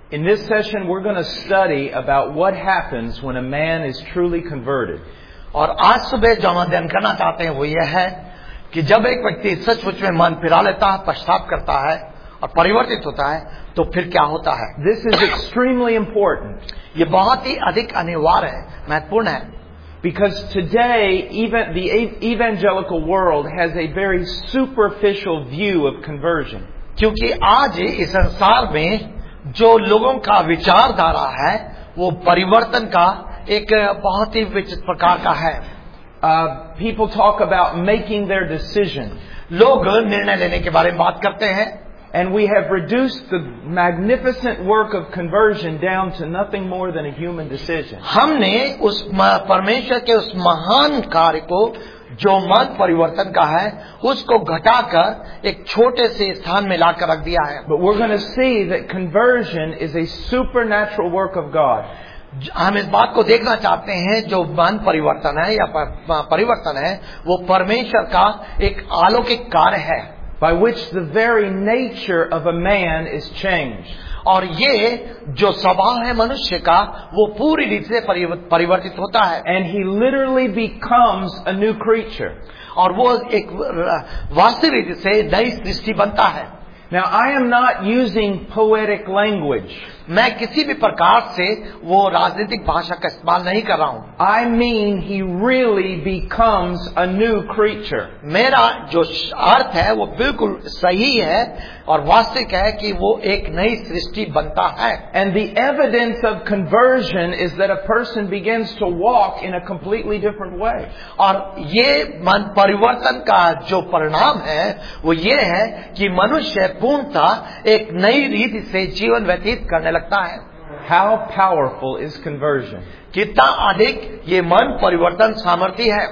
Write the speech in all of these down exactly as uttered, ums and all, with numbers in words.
In this session, we're going to study about what happens when a man is truly converted. और आज सुबह जो हम अध्ययन करना चाहते हैं वो यह है कि जब एक व्यक्ति सचमुच में मन फिरा लेता है, पश्चाताप करता है और परिवर्तित होता है, तो फिर क्या होता है. This is extremely important. ये बहुत ही अधिक अनिवार्य है, महत्वपूर्ण है. Because today, even the evangelical world has a very superficial view of conversion. क्योंकि आज इस संसार में जो लोगों का विचारधारा है वो परिवर्तन का एक बहुत ही विचित्र प्रकार का है. Uh, people talk about making their decision. लोग निर्णय लेने के बारे में बात करते हैं. And we have reduced the magnificent work of conversion down to nothing more than a human decision. हमने उस परमेश्वर के उस महान कार्य को जो मन परिवर्तन का है उसको घटाकर एक छोटे से स्थान में लाकर रख दिया है. But we're going to see that conversion is a supernatural work of God. हम इस बात को देखना चाहते हैं जो मन परिवर्तन है या परिवर्तन है वो परमेश्वर का एक अलौकिक कार्य है. By which the very nature of a man is changed. और ये जो स्वभाव है मनुष्य का वो पूरी रीति से परिवर्तित होता है. And he literally becomes a new creature. और वो एक वास्तविक रीति से नई सृष्टि बनता है. Now I am not using poetic language. मैं किसी भी प्रकार से वो राजनीतिक भाषा का इस्तेमाल नहीं कर रहा हूँ. I mean he really becomes a new creature. मेरा जो अर्थ है वो बिल्कुल सही है और वास्तविक है कि वो एक नई सृष्टि बनता है. And the evidence of conversion is that a person begins to walk in a completely different way. और ये मन परिवर्तन का जो परिणाम है वो ये है कि मनुष्य पूर्णतः एक नई रीति से जीवन व्यतीत करने लगता है. How powerful is conversion? कितना अधिक ये मन परिवर्तन सामर्थ्य है.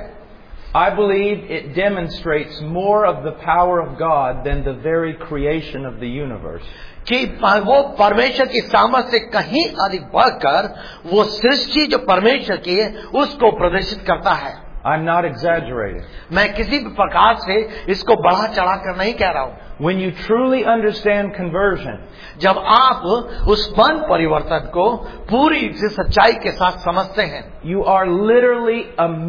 I believe it demonstrates more of the power of God than the very creation of the universe. कि वो परमेश्वर की सामर्थ्य से कहीं अधिक बढ़कर वो सृष्टि जो परमेश्वर की है उसको प्रदर्शित करता है. I'm not exaggerating. मैं किसी भी प्रकार से इसको बढ़ा चढ़ा कर नहीं कह रहा हूँ. When you truly understand conversion, जब आप उस मन परिवर्तन को पूरी से सच्चाई के साथ समझते हैं, you are literally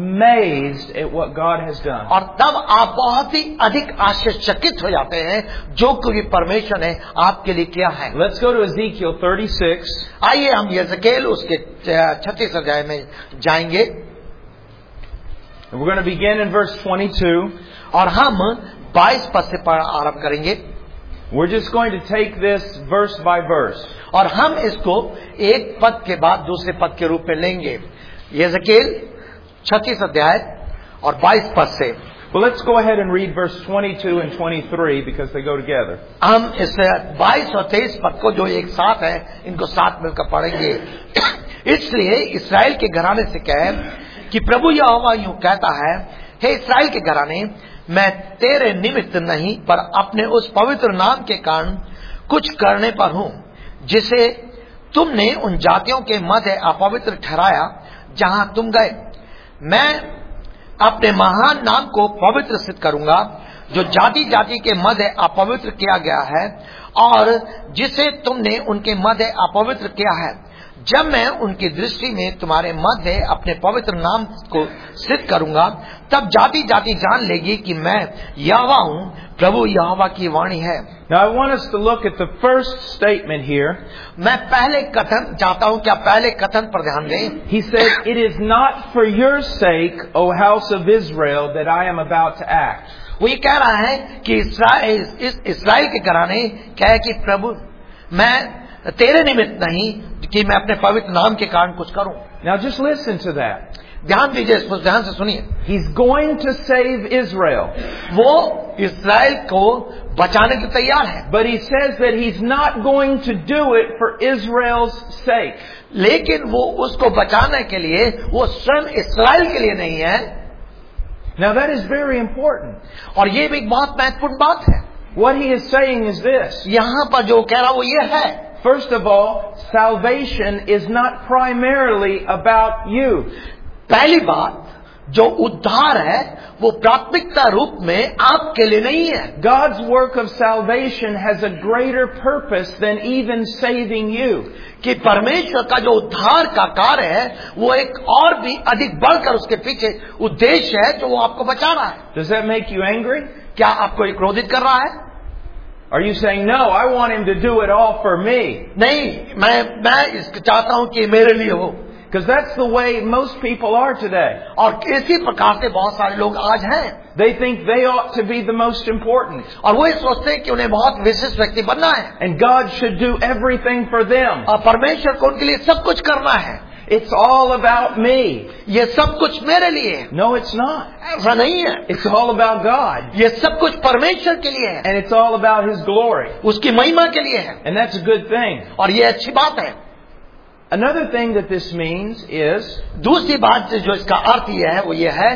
amazed at what God has done. और तब आप बहुत ही अधिक आश्चर्यचकित हो जाते हैं जो कि परमेश्वर ने आपके लिए किया है. Let's go to Ezekiel thirty-six. आइए हम यहेजकेल उसके छत्तीस अध्याय में जाएंगे. We're going to begin in verse twenty-two. और हम बाईस पद से आरंभ करेंगे. We're just going to take this verse by verse. और हम इसको एक पद के बाद दूसरे पद के रूप में लेंगे. यहेजकेल छत्तीस अध्याय और बाईस पद से. Well, let's go ahead and read verse twenty-two and twenty-three because they go together. हम इस बाईस और तेईस पद को जो एक साथ है इनको साथ मिलकर पढ़ेंगे. इसलिए इस्राएल के घराने से कहे कि प्रभु यहोवा यूं कहता है, हे इस्राएल के घराने, मैं तेरे निमित्त नहीं पर अपने उस पवित्र नाम के कारण कुछ करने पर हूं जिसे तुमने उन जातियों के मध्य अपवित्र ठहराया जहां तुम गए. मैं अपने महान नाम को पवित्र सिद्ध करूंगा जो जाति जाति के मध्य अपवित्र किया गया है और जिसे तुमने उनके मध्य अपवित्र किया है. जब मैं उनकी दृष्टि में तुम्हारे मध्य अपने पवित्र नाम को सिद्ध करूंगा तब जाति जाति जान लेगी कि मैं यहोवा हूं, प्रभु यहोवा की वाणी है. Now I want us to look at the first statement here. मैं पहले कथन चाहता हूं कि आप पहले कथन पर ध्यान दें. He said, "It is not for your sake, O house of Israel, that I am about to act." वो ये कह रहा है कि इस्राएल इस इस्राएल के घराने कहे कि प्रभु मैं तेरे निमित्त नहीं कि मैं अपने पवित्र नाम के कारण कुछ करूं. Now just listen to that. ध्यान दीजिए, इसको ध्यान से सुनिए. He's going to save Israel. वो इस्राएल को बचाने के तैयार है. But he says that he's not going to do it for Israel's sake. लेकिन वो उसको बचाने के लिए वो स्वयं इस्राएल के लिए नहीं है. Now that is very important. और ये भी एक बहुत महत्वपूर्ण बात है. What he is saying is this. यहाँ पर जो कह रहा वो ये है. First of all, salvation is not primarily about you. पहली बात, जो उद्धार है वो प्राथमिकता रूप में आपके लिए नहीं है. God's work of salvation has a greater purpose than even saving you. कि परमेश्वर का जो उद्धार का कार्य है वो एक और भी अधिक बढ़कर उसके पीछे उद्देश्य है जो वो आपको बचा रहा है. Does that make you angry? क्या आपको ये क्रोधित कर रहा है? Are you saying, no, I want him to do it all for me? नहीं, मैं मैं इसको चाहता हूं कि मेरे लिए हो. Because that's the way most people are today. और इसी प्रकार से बहुत सारे लोग आज हैं. They think they ought to be the most important. और वो ये सोचते हैं कि उन्हें बहुत विशिष्ट व्यक्ति बनना है. And God should do everything for them. और परमेश्वर को उनके लिए सब कुछ करना है. It's all about me. ये सब कुछ मेरे लिए है. No, it's not. ऐसा नहीं है. It's all about God. ये सब कुछ परमेश्वर के लिए है. And it's all about His glory. उसकी महिमा के लिए है. And that's a good thing. और ये अच्छी बात है. Another thing that this means is, दूसरी बात जो इसका अर्थ ये है वो ये है,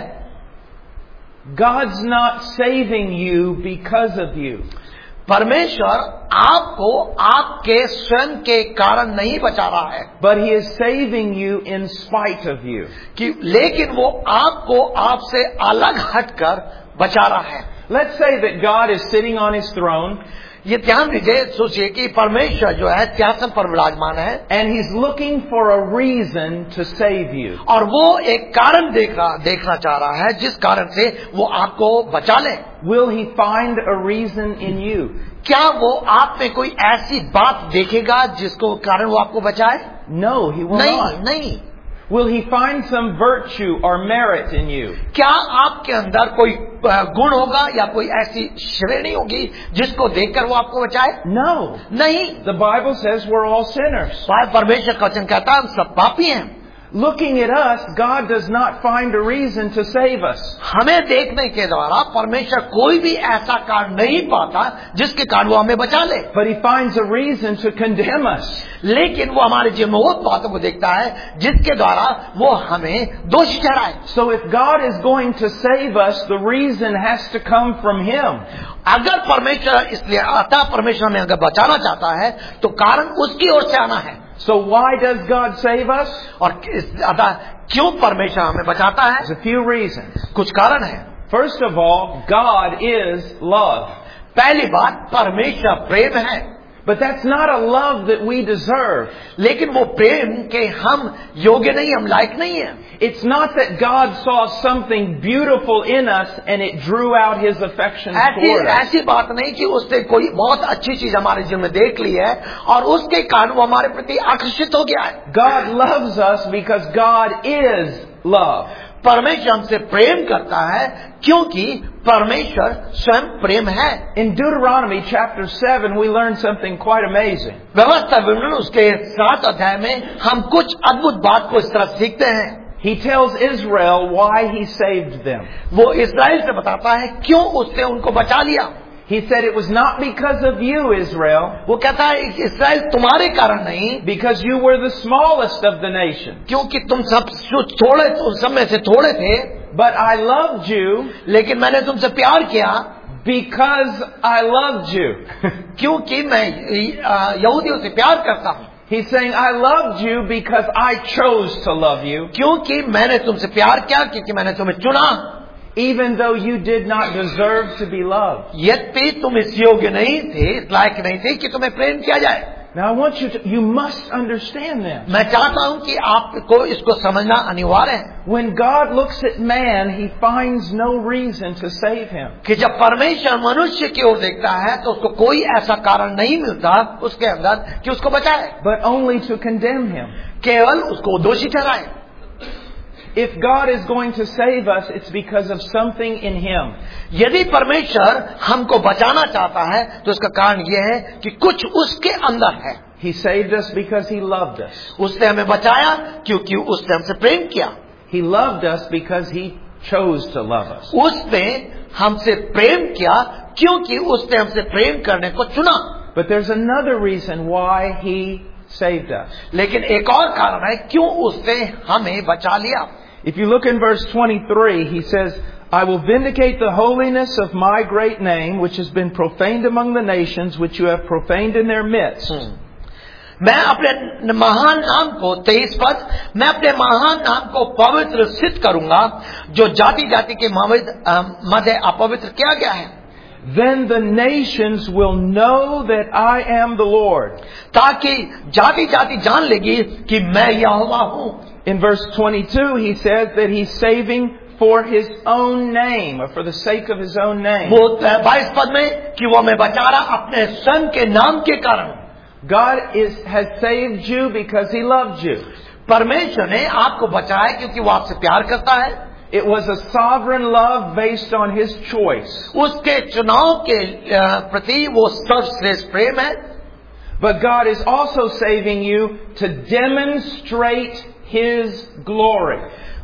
God's not saving you because of you. परमेश्वर आपको आपके स्वयं के कारण नहीं बचा रहा है. But He is saving you in spite of you. कि लेकिन वो आपको आपसे अलग हटकर बचा रहा है. Let's say that God is sitting on His throne. ये ध्यान दीजिए, सोचिए कि परमेश्वर जो है सिंहासन पर विराजमान है. And He's looking for a reason to save you. और वो एक कारण देख रहा देखना चाह रहा है जिस कारण से वो आपको बचा ले. Will He find a reason in you? क्या वो आप में कोई ऐसी बात देखेगा जिसको कारण वो आपको बचाए? No, He will नहीं, not. नहीं. Will He find some virtue or merit in you? क्या आपके अंदर कोई गुण होगा या कोई ऐसी श्रेणी होगी जिसको देखकर वो आपको बचाए? No. नहीं. The Bible says we're all sinners. परमेश्वर का वचन कहता है हम सब पापी हैं. Looking at us, God does not find a reason to save us. हमें देखने के द्वारा परमेश्वर कोई भी ऐसा कारण नहीं पाता जिसके कारण वो हमें बचा ले. But He finds a reason to condemn us. लेकिन वो हमारे जीवन में वो बातों को देखता है जिसके द्वारा वो हमें दोषी ठहराए. So if God is going to save us, the reason has to come from Him. अगर परमेश्वर इसलिए अतः परमेश्वर हमें अगर बचाना चाहता है तो कारण उसकी ओर से आना है. So why does God save us? और अतः क्यों परमेश्वर हमें बचाता है? There's a few reasons. कुछ कारण है. First of all, God is love. पहली बात, परमेश्वर प्रेम है. But that's not a love that we deserve. लेकिन वो प्रेम के हम योग्य नहीं, हम लायक नहीं है. It's not that God saw something beautiful in us and it drew out His affection toward us. ऐसी बात नहीं कि उसने कोई बहुत अच्छी चीज हमारे जीवन में देख ली है और उसके कारण वो हमारे प्रति आकर्षित हो गया है. God loves us because God is love. परमेश्वर हमसे प्रेम करता है क्योंकि परमेश्वर स्वयं प्रेम है. In Deuteronomy chapter seven, we learn something quite amazing. व्यवस्था विवरण उसके सात अध्याय में हम कुछ अद्भुत बात को इस तरह सीखते हैं. He tells Israel why He saved them. वो इस्राएल से बताता है क्यों उसने उनको बचा लिया. He said it was not because of you, Israel. वो कहता है इस्राएल तुम्हारे कारण नहीं, because you were the smallest of the nation. क्योंकि तुम सब थोड़े, तुम सब में से थोड़े थे. But I loved you. लेकिन मैंने तुमसे प्यार किया. Because I loved you. क्योंकि मैं यहूदियों से प्यार करता हूँ. He's saying I loved you because I chose to love you. क्योंकि मैंने तुमसे प्यार किया, क्योंकि मैंने तुम्हें चुना. Even though you did not deserve to be loved. यद्यपि तुम इस योग्य नहीं थे, इस लायक नहीं थे कि तुम्हें प्रेम किया जाए. Now I want you to, you must understand this. मैं चाहता हूं कि आपको इसको समझना अनिवार्य है. When God looks at man, He finds no reason to save him. कि जब परमेश्वर मनुष्य की ओर देखता है तो उसको कोई ऐसा कारण नहीं मिलता उसके अंदर कि उसको बचाए. But only to condemn him. केवल उसको दोषी ठहराए. If God is going to save us, it's because of something in Him. यदि परमेश्वर हमको बचाना चाहता है तो इसका कारण यह है कि कुछ उसके अंदर है. He saved us because He loved us. उसने हमें बचाया क्योंकि उसने हमसे प्रेम किया. He loved us because He chose to love us. उसने हमसे प्रेम किया क्योंकि उसने हमसे प्रेम करने को चुना. But there's another reason why He saved us. लेकिन एक और कारण है क्यों उसने हमें बचा लिया. If you look in verse twenty-three, He says, I will vindicate the holiness of my great name, which has been profaned among the nations, which you have profaned in their midst. मैं अपने महान नाम को, तेईस पद, मैं अपने महान नाम को पवित्र सिद्ध करूंगा जो जाति जाति के मध्य अपवित्र किया गया है. Then the nations will know that I am the Lord. ताकि जाति जाति जान लेगी कि मैं यहोवा हूं. In verse twenty-two he says that he's saving for his own name, or for the sake of his own name. वो बाईस पद में कि वो मैं बचा रहा अपने स्वयं के नाम के कारण. God is has saved you because he loved you. परमेश्वर ने आपको बचाया क्योंकि वो आपसे प्यार करता है. It was a sovereign love based on his choice. उसके चुनाव के प्रति वो सर्वश्रेष्ठ प्रेम है. But God is also saving you to demonstrate his glory.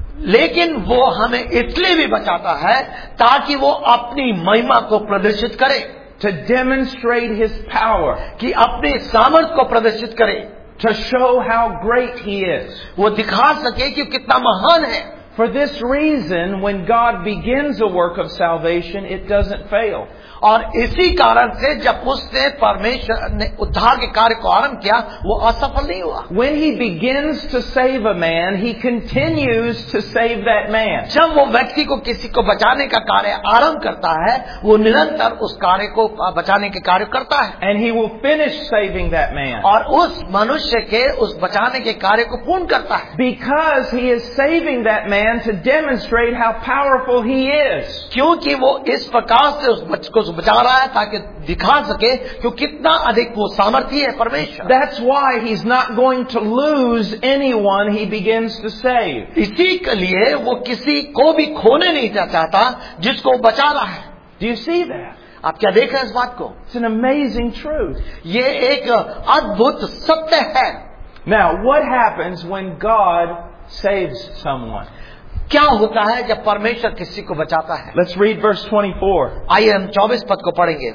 लेकिन वो हमें इसलिए भी बचाता है ताकि वो अपनी महिमा को प्रदर्शित करे. To demonstrate his power. कि अपने सामर्थ्य को प्रदर्शित करे. To show how great he is. वो दिखा सके कि कितना महान है. For this reason, when God begins a work of salvation, it doesn't fail. और इसी कारण से जब उसने परमेश्वर ने उद्धार के कार्य को आरंभ किया वो असफल नहीं हुआ. When he begins to save a man, he continues to save that man. जब वो व्यक्ति को किसी को बचाने का कार्य आरंभ करता है वो निरंतर उस कार्य को बचाने के कार्य करता है. And he will finish saving that man. और उस मनुष्य के उस बचाने के कार्य को पूर्ण करता है. Because he is saving that man to demonstrate how powerful he is. क्योंकि वो इस प्रकार से उस बच्चे को बचा रहा है ताकि दिखा सके कि कितना अधिक वो सामर्थ्य है परमेश्वर. That's why he's not going to lose anyone he begins to save. इसी के लिए वो किसी को भी खोने नहीं चाहता जिसको बचा रहा है. Do you see that? आप क्या देख रहे हैं इस बात को? It's an amazing truth. ये एक अद्भुत सत्य है. Now, what happens when God saves someone? क्या होता है जब परमेश्वर किसी को बचाता है? Let's read verse twenty-four. आइए हम चौबीस पद को पढ़ेंगे.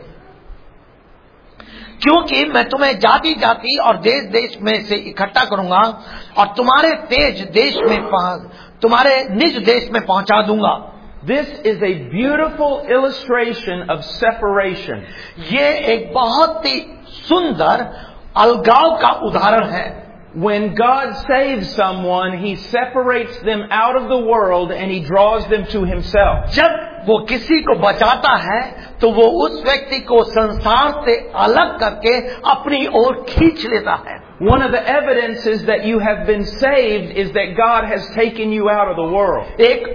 क्योंकि मैं तुम्हें जाति जाति और देश देश में से इकट्ठा करूंगा और तुम्हारे तेज देश में तुम्हारे निज देश में पहुंचा दूंगा. This is a beautiful illustration of separation. ये एक बहुत ही सुंदर अलगाव का उदाहरण है. When God saves someone, he separates them out of the world and he draws them to himself. जब वो किसी को बचाता है तो वो उस व्यक्ति को संसार से अलग करके अपनी ओर खींच लेता है. One of the evidences that you have been saved is that God has taken you out of the world. एक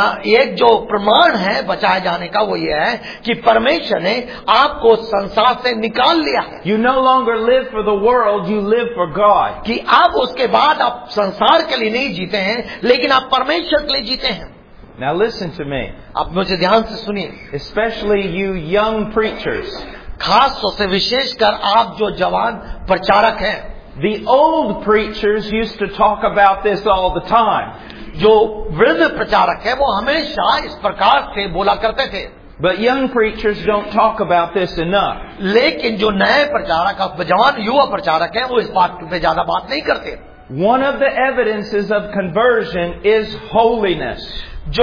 एक जो प्रमाण है बचाए जाने का वो ये है कि परमेश्वर ने आपको संसार से निकाल लिया है. You no longer live for the world, you live for God. कि आप उसके बाद आप संसार के लिए नहीं जीते हैं लेकिन आप परमेश्वर के लिए जीते हैं. Now listen to me. आप मुझे ध्यान से सुनिए. Especially you young preachers. खास तौर से विशेषकर आप जो जवान प्रचारक हैं. The old preachers used to talk about this all the time. जो वृद्ध प्रचारक है वो हमेशा इस प्रकार से बोला करते थे. But young preachers don't talk about this enough. लेकिन जो नए प्रचारक, जवान युवा प्रचारक हैं वो इस बात पे ज्यादा बात नहीं करते. One of the evidences of conversion is holiness. जो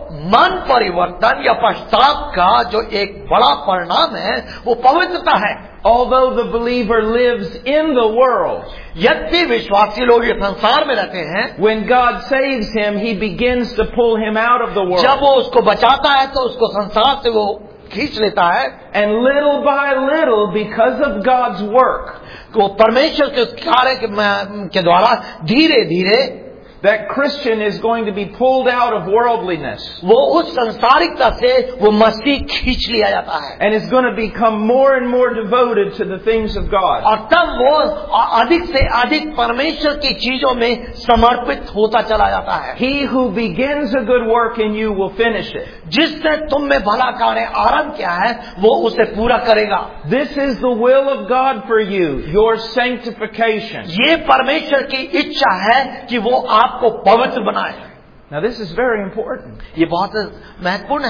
मन परिवर्तन या पश्चाताप का जो एक बड़ा परिणाम है वो पवित्रता है. Although the believer lives in the world, यद्यपि विश्वासी लोग इस संसार में रहते हैं, when God saves him, he begins to pull him out of the world. जब वो उसको बचाता है तो उसको संसार से वो खींच लेता है. And little by little, because of God's work, वो परमेश्वर के कार्य के द्वारा धीरे धीरे that Christian is going to be pulled out of worldliness. वो उस संसारिकता से वो मसीह खींच लिया जाता है. And is going to become more and more devoted to the things of God. और तब वो अधिक से अधिक परमेश्वर की चीजों में समर्पित होता चला जाता है. He who begins a good work in you will finish it. जिसने तुम में भला कार्य आरंभ किया है वो उसे पूरा करेगा. This is the will of God for you, your sanctification. ये परमेश्वर की इच्छा है कि वो आप को पवित्र बनाए. Now this is very important. ये बहुत महत्वपूर्ण है.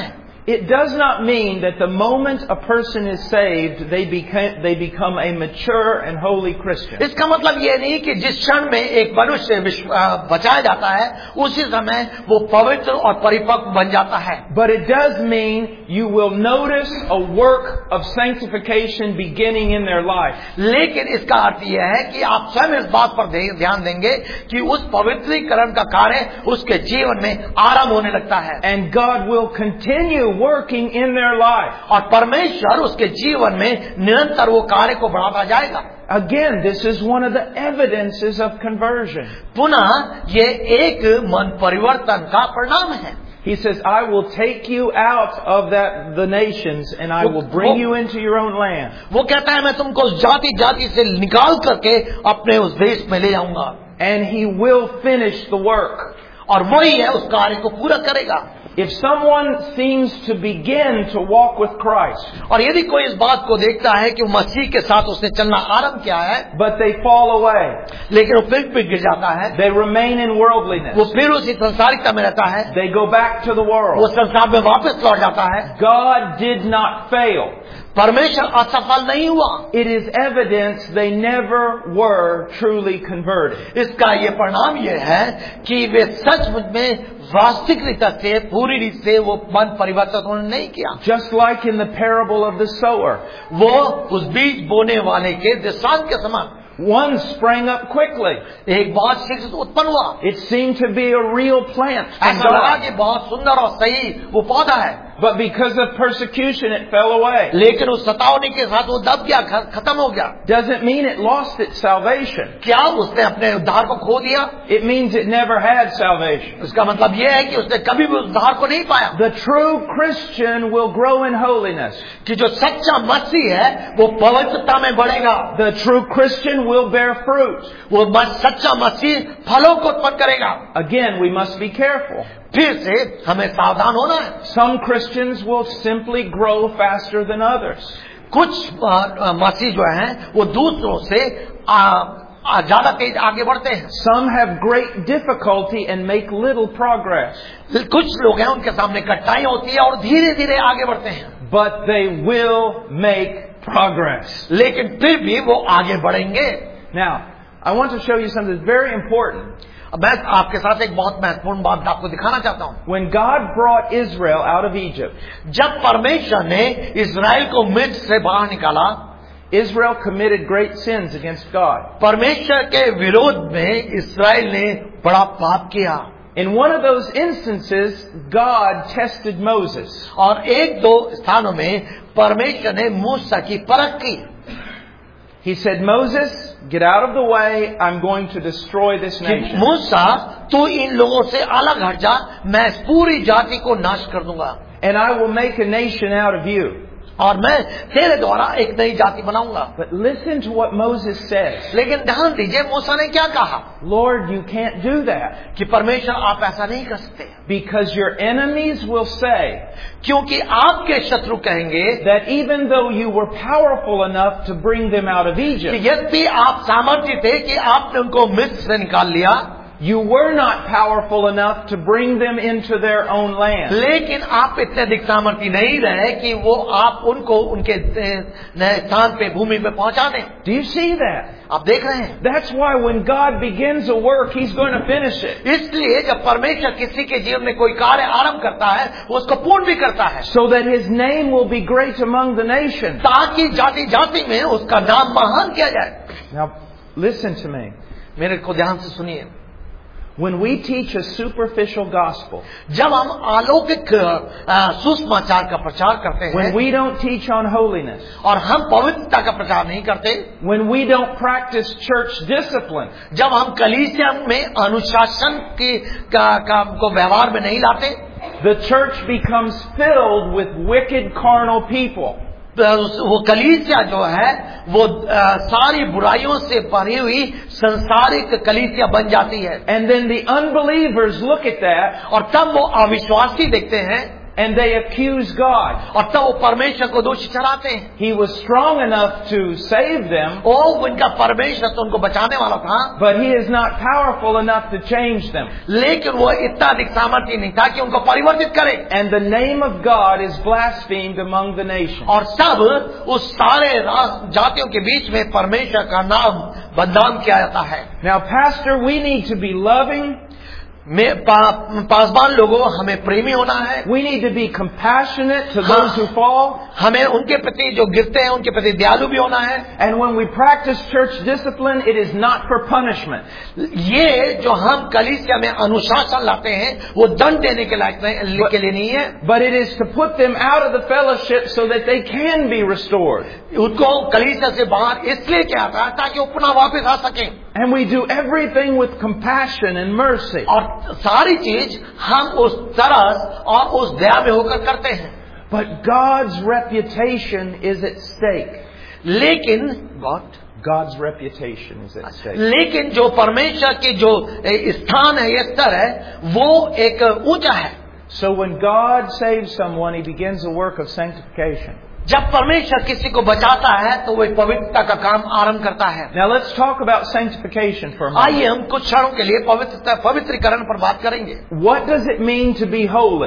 It does not mean that the moment a person is saved, they become, they become a mature and holy Christian. इसका मतलब ये नहीं कि जिस क्षण में एक मनुष्य बचाया जाता है उसी समय वो पवित्र और परिपक्व बन जाता है. But it does mean you will notice a work of sanctification beginning in their life. लेकिन इसका अर्थ यह है कि आप स्वयं इस बात पर ध्यान देंगे कि उस पवित्रीकरण का कार्य उसके जीवन में आरंभ होने लगता है. And God will continue working in their life. और परमेश्वर उसके जीवन में निरंतर वो कार्य को बढ़ाता जाएगा. Again, this is one of the evidences of conversion. पुनः ये एक मन परिवर्तन का परिणाम है. He says, I will take you out of that, the nations and I will bring you into your own land. वो कहता है मैं तुमको उस जाति जाति से निकाल करके अपने उस देश में ले जाऊंगा. And he will finish the work. और वही है उस कार्य को पूरा करेगा. If someone seems to begin to walk with Christ, और यदि कोई इस बात को देखता है कि मसीह के साथ उसने चलना आरंभ किया है, but they fall away, लेकिन वो फिर फिर गिर जाता है, they remain in worldliness, वो फिर उसी संसारिकता में रहता है, they go back to the वो world, संसार में वापस लौट जाता है, God did not fail. परमेश्वर असफल नहीं हुआ. It is evidence they never were truly converted. इसका ये परिणाम ये है कि वे सचमुच में वास्तविक रीति से पूरी रीति से वो मन परिवर्तन उन्होंने नहीं किया. Just like in the parable of the sower, वो उस बीज बोने वाले के दृष्टांत के समान one sprang up quickly. एक बहुत शीघ्र उत्पन्न हुआ. It seemed to be a real plant from ऐसा लगा God. कि बहुत सुंदर और सही वो पौधा है. But because of persecution, it fell away. लेकिन उस सतावनी के साथ वो दब गया, खत्म हो गया. Doesn't mean it lost its salvation. क्या उसने अपने उद्धार को खो दिया? It means it never had salvation. उसका मतलब ये है कि उसने कभी भी उद्धार को नहीं पाया. The true Christian will grow in holiness. कि जो सच्चा मसीह है वो पवित्रता में बढ़ेगा. The true Christian will bear fruit. वो सच्चा मसीह फलों को उत्पन्न करेगा. Again, we must be careful. फिर से हमें सावधान होना है. Some Christians will simply grow faster than others. कुछ मसीह जो हैं वो दूसरों से ज्यादा तेज आगे बढ़ते हैं. Some have great difficulty and make little progress. कुछ लोग हैं उनके सामने कठिनाई होती है और धीरे धीरे आगे बढ़ते हैं. But they will make progress. लेकिन फिर भी वो आगे बढ़ेंगे. Now, I want to show you something very important. मैं आपके साथ एक बहुत महत्वपूर्ण बात आपको दिखाना चाहता हूँ. When God brought Israel out of Egypt, जब परमेश्वर ने इस्राएल को मिस्र से बाहर निकाला, Israel committed great sins against God. परमेश्वर के विरोध में इस्राएल ने बड़ा पाप किया. In one of those instances, God tested Moses. और एक दो स्थानों में परमेश्वर ने मूसा की परख की. He said, Moses, get out of the way. I'm going to destroy this nation. मूसा, तू इन लोगों से अलग हट जा, मैं पूरी जाति को नाश कर दूंगा. And I will make a nation out of you. और मैं तेरे द्वारा एक नई जाति बनाऊंगा. But listen to what Moses says. लेकिन ध्यान दीजिए मूसा ने क्या कहा. Lord, you can't do that. कि परमेश्वर आप ऐसा नहीं कर सकते. Because your enemies will say, क्योंकि आपके शत्रु कहेंगे, that even though you were powerful enough to bring them out of Egypt, कि यद्यपि आप सामर्थ्य थे कि आपने उनको मिस्र से निकाल लिया, you were not powerful enough to bring them into their own land. लेकिन आप इतने अधिक सामर्थ्य नहीं रहे कि वो आप उनको उनके नए स्थान पे भूमि में पहुंचा दें. Do you see that? आप देख रहे हैं. That's why when God begins a work, He's going to finish it. इसलिए जब परमेश्वर किसी के जीवन में कोई कार्य आरंभ करता है वो उसको पूर्ण भी करता है. So that His name will be great among the nations. ताकि जाति जाति में उसका नाम महान किया जाए. Now, listen to me. मेरे को ध्यान से सुनिए. When we teach a superficial gospel, जब हम अलौकिक सुसमाचार का प्रचार करते हैं, when we don't teach on holiness, और हम पवित्रता का प्रचार नहीं करते, when we don't practice church discipline, जब हम कलीसिया में अनुशासन की का, का को व्यवहार में नहीं लाते, the church becomes filled with wicked carnal people. वो कलीसिया जो है वो आ, सारी बुराइयों से भरी हुई संसारिक कलीसिया बन जाती है. And then the unbelievers look at that, और तब वो अविश्वासी देखते हैं, And they accuse God. और तब वो परमेश्वर को दोषी ठहराते हैं. He was strong enough to save them, ओ उनका परमेश्वर तो उनको बचाने वाला था, but he is not powerful enough to change them. लेकिन वो इतना अधिक सामर्थ्य नहीं था कि उनको परिवर्तित करे. And the name of God is blasphemed among the nations. और तब उस सारे जातियों के बीच में परमेश्वर का नाम बदनाम किया जाता है. Now, Pastor, we need to be loving. में पा, पासवान लोगों हमें प्रेमी होना है. We need to be compassionate to those who fall. हमें उनके प्रति जो गिरते हैं उनके प्रति दयालु भी होना है. And when we practice church discipline, it is not for punishment. ये जो हम कलीसिया में अनुशासन लाते हैं वो दंड देने के लायक नहीं, के लिए नहीं है. But it is to put them out of the fellowship so that they can be restored. उनको कलीसिया से बाहर इसलिए किया था ताकि वो पुनः वापस आ सकें. And we do everything with compassion and mercy. और सारी चीज हम उस तरह और उस दया में होकर करते हैं. But God's reputation is at stake. लेकिन God God's reputation is at stake. लेकिन जो परमेश्वर की जो स्थान है, ये स्तर है, वो एक ऊंचा है. So when God saves someone, He begins a work of sanctification. जब परमेश्वर किसी को बचाता है तो वो पवित्रता का काम आरंभ करता है. Now let's talk about sanctification for a moment. आइए हम कुछ क्षणों के लिए पवित्रता पवित्रीकरण पर बात करेंगे. What does it mean to be holy?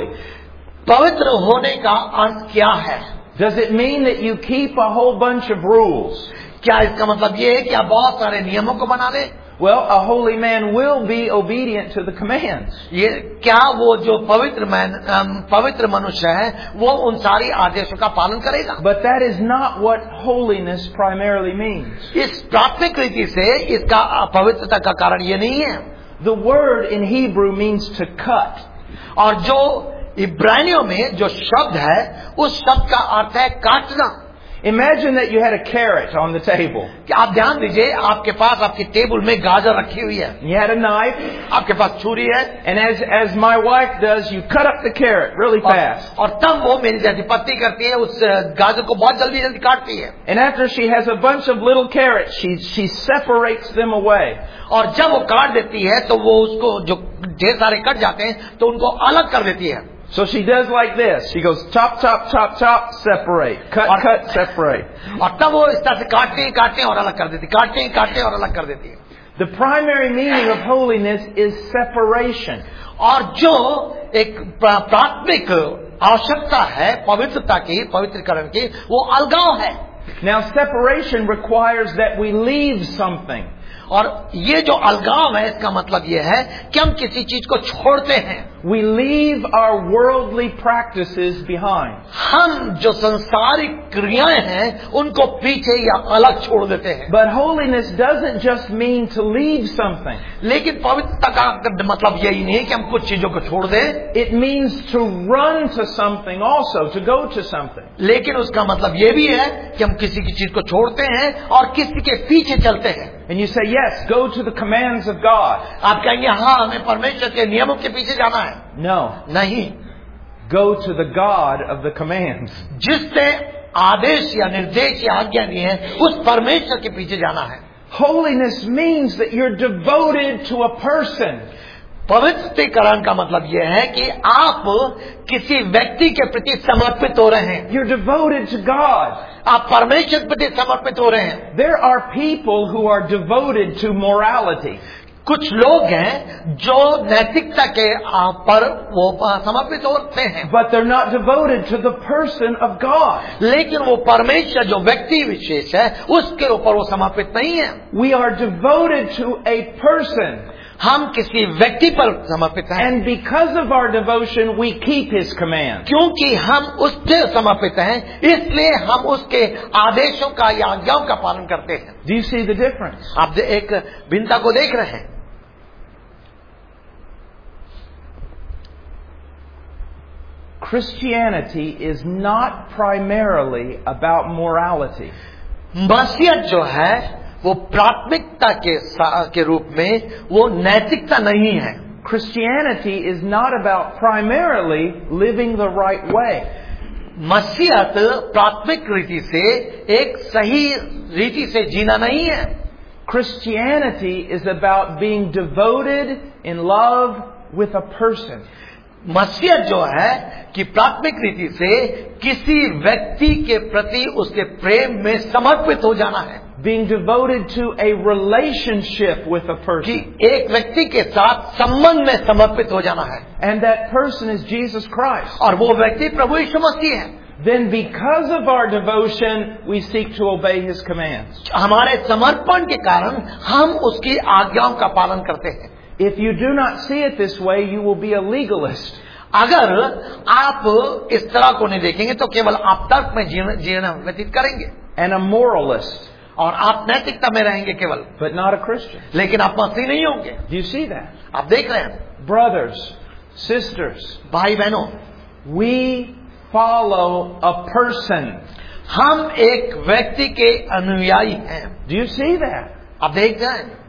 पवित्र होने का अर्थ क्या है? Does it mean that you keep a whole bunch of rules? क्या इसका मतलब ये है कि आप बहुत सारे नियमों को बना लें? Well, a holy man will be obedient to the commands. ये क्या वो जो पवित्र मैन पवित्र मनुष्य है वो उन सारी आदेशों का पालन करेगा? But that is not what holiness primarily means. इस प्राथमिक रीति से इसका पवित्रता का कारण ये नहीं है. The word in Hebrew means to cut. और जो इब्रानियों में जो शब्द है उस शब्द का अर्थ है काटना. Imagine that you had a carrot on the table. कि आप ध्यान दीजिए, आपके पास आपकी टेबल में गाजर रखी हुई है. You had a knife. आपके पास छुरी है. And as as my wife does, you cut up the carrot really fast. और, और तब वो मेरी जैसी पत्नी करती है, उस गाजर को बहुत जल्दी जल्दी काटती है. And after she has a bunch of little carrots, she she separates them away. और जब वो काट देती है तो वो उसको जो ढेर सारे कट जाते हैं तो उनको अलग कर देती है. So she does like this. She goes chop, chop, chop, chop, separate, cut, और, cut, separate. और तब वो इस तरह से काटते हैं काटते हैं और अलग कर देती, काटते हैं काटते हैं और अलग कर देती है. The primary meaning of holiness is separation. और जो एक प्राथमिक आवश्यकता है पवित्रता की, पवित्रीकरण की, वो अलगाव है. Now separation requires that we leave something. और ये जो अलगाव है इसका मतलब ये है कि हम किसी चीज को छोड़ते हैं. We leave our worldly practices behind. हम जो संसारिक क्रियाएं हैं उनको पीछे या अलग छोड़ देते हैं. But holiness doesn't just mean to leave something. लेकिन पवित्रता का मतलब यही नहीं है कि हम कुछ चीजों को छोड़ दें. It means to run to something also, to go to something. लेकिन उसका मतलब ये भी है कि हम किसी की चीज को छोड़ते हैं और किसी के पीछे चलते हैं. And you say, yes, go to the commands of God. आप कहेंगे हाँ हमें परमेश्वर के नियमों के पीछे जाना है. No. नहीं. Go to the God of the commands. जिसने आदेश या निर्देश या आज्ञा दी है उस परमेश्वर के पीछे जाना है. Holiness means that you're devoted to a person. पवित्रीकरण का मतलब यह है कि आप किसी व्यक्ति के प्रति समर्पित हो रहे हैं. You're devoted to God. आप परमेश्वर के प्रति समर्पित हो रहे हैं. There are people who are devoted to morality. कुछ लोग हैं जो नैतिकता के पर वो समर्पित होते हैं. But they're not devoted to the person of God. लेकिन वो परमेश्वर जो व्यक्ति विशेष है उसके ऊपर वो समर्पित नहीं है. We are devoted to a person. हम किसी व्यक्ति पर समर्पित हैं. And because of our devotion, we keep His commands. क्योंकि हम उससे समर्पित हैं इसलिए हम उसके आदेशों का या आज्ञाओं का पालन करते हैं. Do you see the difference? आप एक भिन्नता को देख रहे हैं. Christianity is not primarily about morality. मसीहत जो है वो प्राथमिकता के के रूप में वो नैतिकता नहीं है. Christianity is not about primarily living the right way. मसीहत प्राथमिक रीति से एक सही रीति से जीना नहीं है. Christianity is about being devoted in love with a person. मसीहत जो है कि प्राथमिक रीति से किसी व्यक्ति के प्रति उसके प्रेम में समर्पित हो जाना है, being devoted to a relationship with a कि person. एक व्यक्ति के साथ संबंध में समर्पित हो जाना है, And that person is Jesus Christ. और वो व्यक्ति प्रभु यीशु मसीह है. Then because of our devotion, we seek to obey His commands. हमारे समर्पण के कारण हम उसकी आज्ञाओं का पालन करते हैं. If you do not see it this way, you will be a legalist. अगर आप इस तरह को नहीं देखेंगे तो केवल आप तर्क में जीवन व्यतीत करेंगे, And a moralist, और आप नैतिकता में रहेंगे केवल, but not a Christian. लेकिन आप मसीह नहीं होंगे. Do you see that? आप देख रहे हैं Brothers, sisters, भाई बहनों, we follow a person. हम एक व्यक्ति के अनुयायी हैं. Do you see that? आप देख रहे हैं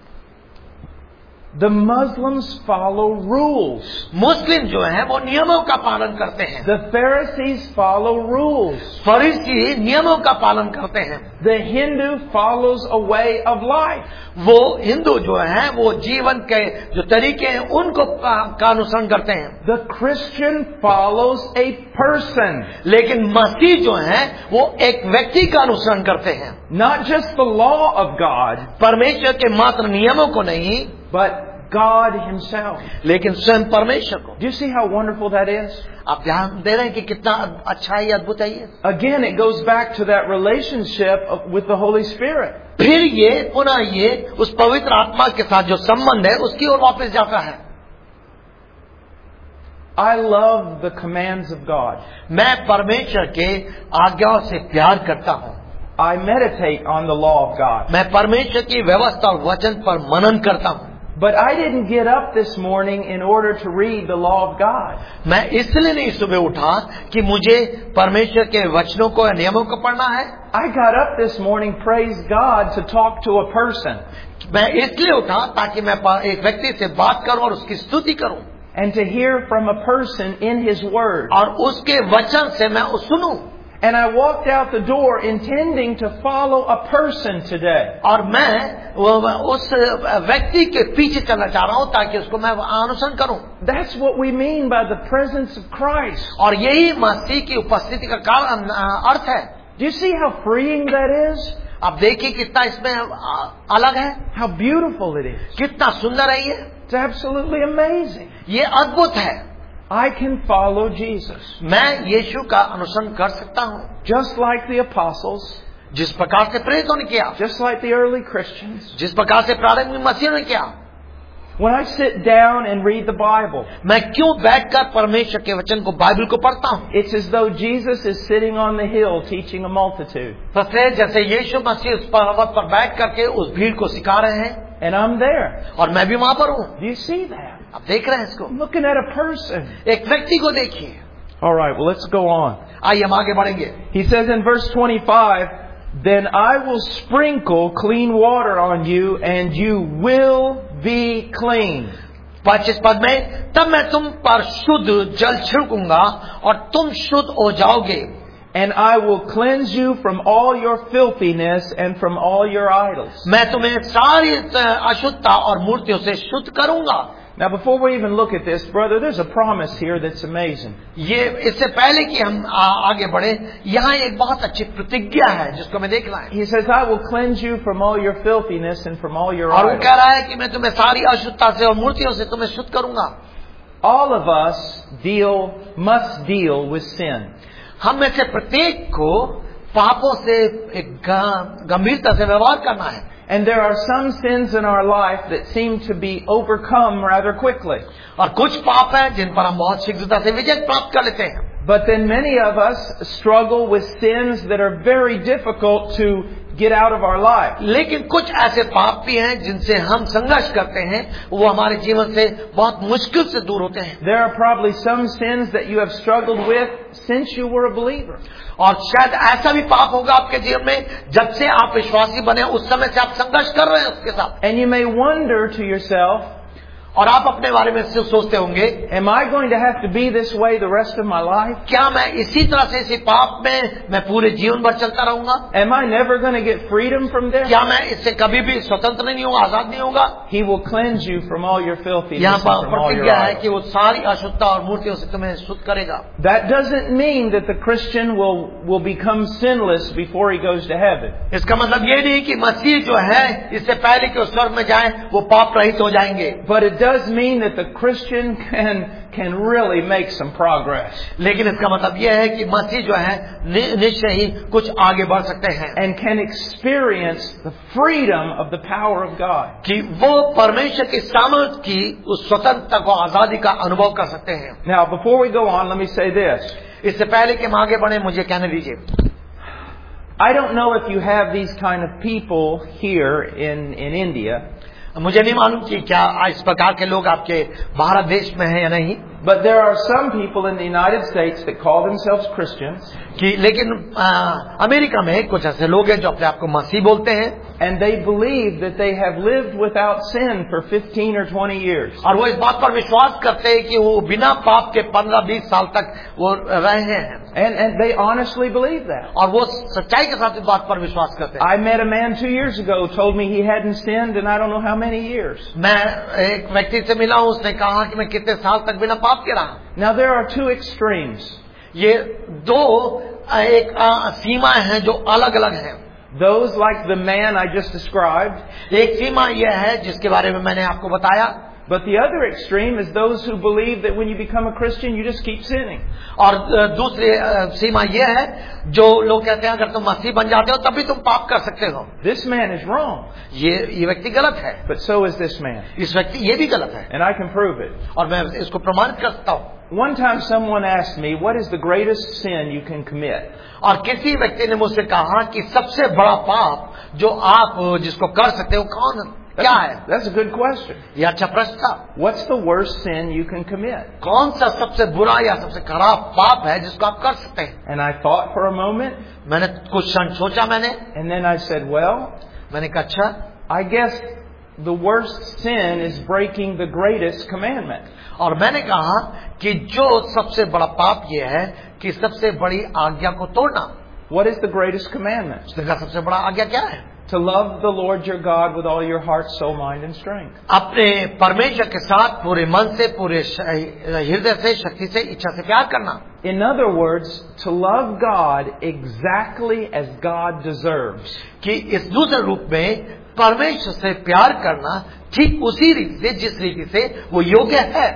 The Muslims follow rules. मुस्लिम जो हैं वो नियमों का पालन करते हैं. The Pharisees follow rules. फरीसी नियमों का पालन करते हैं. The Hindu follows a way of life. वो हिंदू जो हैं वो जीवन के जो तरीके हैं उनको का अनुसरण करते हैं. The Christian follows a person. लेकिन मसीह जो हैं वो एक व्यक्ति का अनुसरण करते हैं. Not just the law of God, परमेश्वर के मात्र नियमों को नहीं, but God Himself. लेकिन स्वयं परमेश्वर को. Do you see how wonderful that is? आप ध्यान दे रहे हैं कि कितना अच्छा है, अद्भुत है ये. Again, it goes back to that relationship of, with the Holy Spirit. फिर ये पुनः ये उस पवित्र आत्मा के साथ जो संबंध है उसकी ओर वापस जाता है. I love the commands of God. मैं परमेश्वर के आज्ञाओं से प्यार करता हूँ. I meditate on the law of God. मैं परमेश्वर की व्यवस्था और वचन पर मनन करता हूँ. But I didn't get up this morning in order to read the law of God. मैं इसलिए नहीं सुबह उठा कि मुझे परमेश्वर के वचनों को या नियमों को पढ़ना है. I got up this morning, praise God, to talk to a person. मैं इसलिए उठा ताकि मैं एक व्यक्ति से बात करूं और उसकी स्तुति करूं. And to hear from a person in His Word. और उसके वचन से मैं सुनूं. And I walked out the door intending to follow a person today. और मैं उस व्यक्ति के पीछे चलना चाह रहा हूं ताकि उसको मैं अनुसरण करूं. That's what we mean by the presence of Christ. और यही मसीह की उपस्थिति का कारण अर्थ है. Do you see how freeing that is? आप देखिए कितना इसमें अलग है. How beautiful it is. कितना सुंदर है ये. It's absolutely amazing. ये अद्भुत है. I can follow Jesus. मैं यीशु का अनुसरण कर सकता हूँ. Just like the apostles. जिस प्रकार से प्रेरितों ने किया. Just like the early Christians. जिस प्रकार से प्रारंभिक मसीहों ने किया. When I sit down and read the Bible, मैं क्यों बैठकर परमेश्वर के वचन को बाइबल को पढ़ता हूँ. It's as though Jesus is sitting on the hill teaching a multitude. जैसे यीशु मसीह उस पर्वत पर बैठ करके उस भीड़ को सिखा रहे हैं. And I'm there. और मैं भी वहां पर हूँ. Do you see that? आप देख रहे हैं इसको. I'm looking at a person. एक व्यक्ति को देखिए. All right, well, let's go on. आइए हम आगे बढ़ेंगे. He says in verse twenty-five, then I will sprinkle clean water on you and you will be clean. पच्चीस पद में, तब मैं तुम पर शुद्ध जल छिड़कूंगा और तुम शुद्ध हो जाओगे. And I will cleanse you from all your filthiness and from all your idols. मैं तुम्हें सारी अशुद्धता और मूर्तियों से शुद्ध करूंगा. Now, before we even look at this, brother, there's a promise here that's amazing. ये इससे पहले कि हम आ, आगे बढ़े, यहाँ एक बहुत अच्छी प्रतिज्ञा है जिसको मैं देख रहा हूँ. He says, I will cleanse you from all your filthiness and from all your और वो idols. कह रहा है कि मैं तुम्हें सारी अशुद्धता से और मूर्तियों से तुम्हें शुद्ध करूंगा. All of us deal, must deal with sin. हम में से प्रत्येक को पापों से एक गंभीरता से व्यवहार करना है. And there are some sins in our life that seem to be overcome rather quickly. और कुछ पाप हैं जिन पर हम बहुत शीघ्रता से विजय प्राप्त कर लेते हैं. But then many of us struggle with sins that are very difficult to get out of our life. लेकिन कुछ ऐसे पाप भी हैं जिनसे हम संघर्ष करते हैं, वो हमारे जीवन से बहुत मुश्किल से दूर होते हैं. There are probably some sins that you have struggled with since you were a believer. और शायद ऐसा भी पाप होगा आपके जीवन में जब से आप विश्वासी बने उस समय से आप संघर्ष कर रहे हैं उसके साथ. And you may wonder to yourself, और आप अपने बारे में सिर्फ सोचते होंगे, am I going to have to be this way the rest of my life? क्या मैं इसी तरह से इसी पाप में मैं पूरे जीवन भर चलता रहूंगा? Am I never going to get freedom from this? क्या मैं इससे कभी भी स्वतंत्र नहीं होगा, आजाद नहीं होगा? He will cleanse you from all your filthiness यहाँ and पर from all your प्रतिज्ञा है idols. कि वो सारी अशुद्धता और मूर्तियों से तुम्हें शुद्ध करेगा। That doesn't mean that the Christian will will become sinless before he goes to heaven. इसका मतलब ये नहीं कि मसीह जो है इससे पहले कि वो स्वर्ग में जाए वो पाप रहित हो जाएंगे। But it does mean that the Christian can can really make some progress. लेकिन इसका मतलब यह है कि मसीह जो है निश्चय ही कुछ आगे बढ़ सकते हैं And can experience the freedom of the power of God. कि वो परमेश्वर की सामर्थ की उस स्वतंत्रता को, आजादी का अनुभव कर सकते हैं। Now, before we go on, let me say this. इससे पहले कि हम आगे बढ़े मुझे कहने दीजिए, I don't know if you have these kind of people here in in India. मुझे नहीं मालूम कि क्या इस प्रकार के लोग आपके भारत देश में हैं या नहीं, But there are some people in the United States that call themselves Christians, कि लेकिन आ, अमेरिका में कुछ ऐसे लोग हैं जो अपने आप को मसीह बोलते हैं and they believe that they have lived without sin for fifteen or twenty years. और वो इस बात पर विश्वास करते हैं कि वो बिना पाप के पंद्रह बीस साल तक वो रहे हैं And and they honestly believe that. और वो सच्चाई के साथ इस बात पर विश्वास करते हैं। I met a man two years ago who told me he hadn't sinned in I don't know how many years. मैं एक व्यक्ति से मिला हूँ, उसने कहा कि मैं कितने साल तक बिना पाप के रहा। Now there are two extremes. ये दो एक आ, सीमाएं हैं जो अलग अलग हैं। Those like the man I just described, एक सीमा यह है जिसके बारे में मैंने आपको बताया, but the other extreme is those who believe that when you become a Christian you just keep sinning. और दूसरी सीमा यह है जो लोग कहते हैं अगर तुम मसीह बन जाते हो तभी तुम पाप कर सकते हो। This man is wrong, ये ये व्यक्ति गलत है, but so is this man. इस व्यक्ति ये भी गलत है And I can prove it. और मैं इसको प्रमाणित कर सकता हूँ। One time someone asked me, what is the greatest sin you can commit? और किसी व्यक्ति ने मुझसे कहा कि सबसे बड़ा पाप जो आप जिसको कर सकते हो कौन क्या है? That's a good question. ये अच्छा प्रश्न था। What's the worst sin you can commit? कौन सा सबसे बुरा या सबसे खराब पाप है जिसको आप कर सकते हैं? And I thought for a moment, मैंने कुछ क्षण सोचा मैंने and then I said, well, मैंने कहा अच्छा, I guess the worst sin is breaking the greatest commandment. और मैंने कहा कि जो सबसे बड़ा पाप ये है कि सबसे बड़ी आज्ञा को तोड़ना। What is the greatest commandment? उसने कहा सबसे बड़ा आज्ञा क्या है? To love the Lord your God with all your heart, soul, mind, and strength. अपने परमेश्वर के साथ पूरे मन से, पूरे हृदय से, शक्ति से, इच्छा से प्यार करना। In other words, to love God exactly as God deserves. कि इस दूसरे रूप में परमेश्वर से प्यार करना ठीक उसी रीति से जिस रीति से वो योग्य है।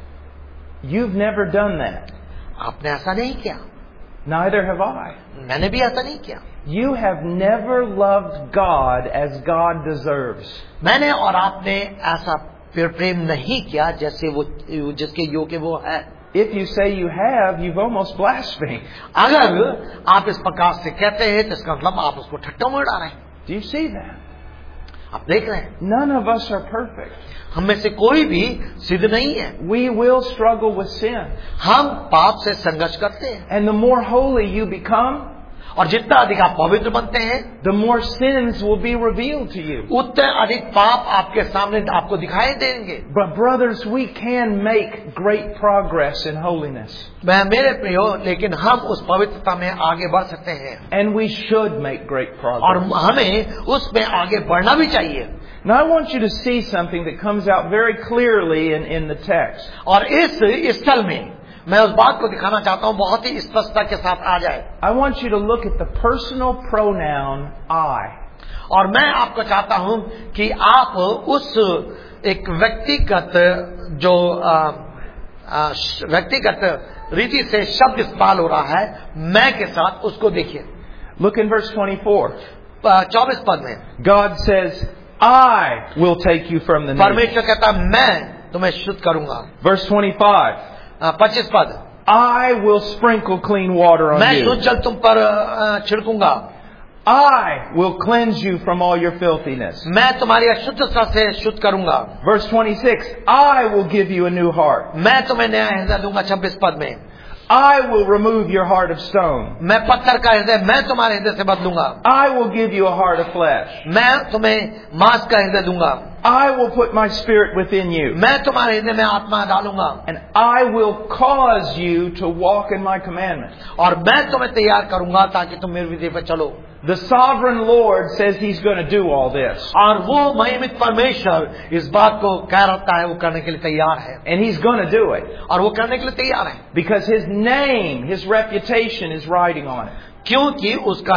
You've never done that. आपने ऐसा नहीं किया, Neither have I. मैंने भी ऐसा नहीं किया। You have never loved God as God deserves. मैंने और आपने ऐसा प्रेम नहीं किया जैसे वो जिसके योग्य वो है। If you say you have, you've almost blasphemed. अगर आप इस प्रकार से कहते हैं तो इसका मतलब आप उसको ठट्टा में उड़ा रहे हैं। Do you see that? आप देख रहे हैं None of us are perfect. हम में से कोई भी सिद्ध नहीं है। We will struggle with sin. हम पाप से संघर्ष करते हैं And the more holy you become, और जितना अधिक आप पवित्र बनते हैं the more sins will be revealed to you. उतने अधिक पाप आपके सामने आपको दिखाई देंगे। But brothers, we can make great progress in holiness. मैं मेरे प्रियो, लेकिन हम उस पवित्रता में आगे बढ़ सकते हैं And we should make great और progress. हमें उसमें आगे बढ़ना भी चाहिए। Now I want you to see something that comes out very clearly in, in the text. और इस स्थल में मैं उस बात को दिखाना चाहता हूं बहुत ही स्पष्टता के साथ आ जाए। I want you to look at the personal pronoun I. और मैं आपको चाहता हूं कि आप उस एक व्यक्तिगत जो आ, आ, व्यक्तिगत रीति से शब्द इस्तेमाल हो रहा है मैं के साथ उसको देखिए। Look in verse twenty-four. चौबीस पद में God says, I will take you from the nation. परमेश्वर कहता है मैं तुम्हें शुद्ध करूंगा। Verse twenty-five. पच्चीस पद I will sprinkle clean water on मैं you. शुद्ध जल तुम पर छिड़कूंगा। I will cleanse you from all your filthiness. मैं तुम्हारी अशुद्धता से शुद्ध करूंगा। Verse twenty-six. I will give you a new heart. मैं तुम्हें नया हृदय दूंगा। छब्बीस पद में I will remove your heart of stone. मैं पत्थर का हृदय मैं तुम्हारे हृदय से बदलूंगा. I will give you a heart of flesh. मैं तुम्हें मांस का हृदय दूंगा. I will put my spirit within you. मैं तुम्हारे हृदय में आत्मा डालूंगा. And I will cause you to walk in my commandments. और मैं तुम्हें तैयार करूंगा ताकि तुम मेरी विधि पर चलो. The sovereign Lord says He's going to do all this. और वो महिमित परमेश्वर इस बात को कह रहा है, वो करने के लिए तैयार है. And He's going to do it. और वो करने के लिए तैयार है. Because His name, His reputation is riding on it. क्योंकि उसका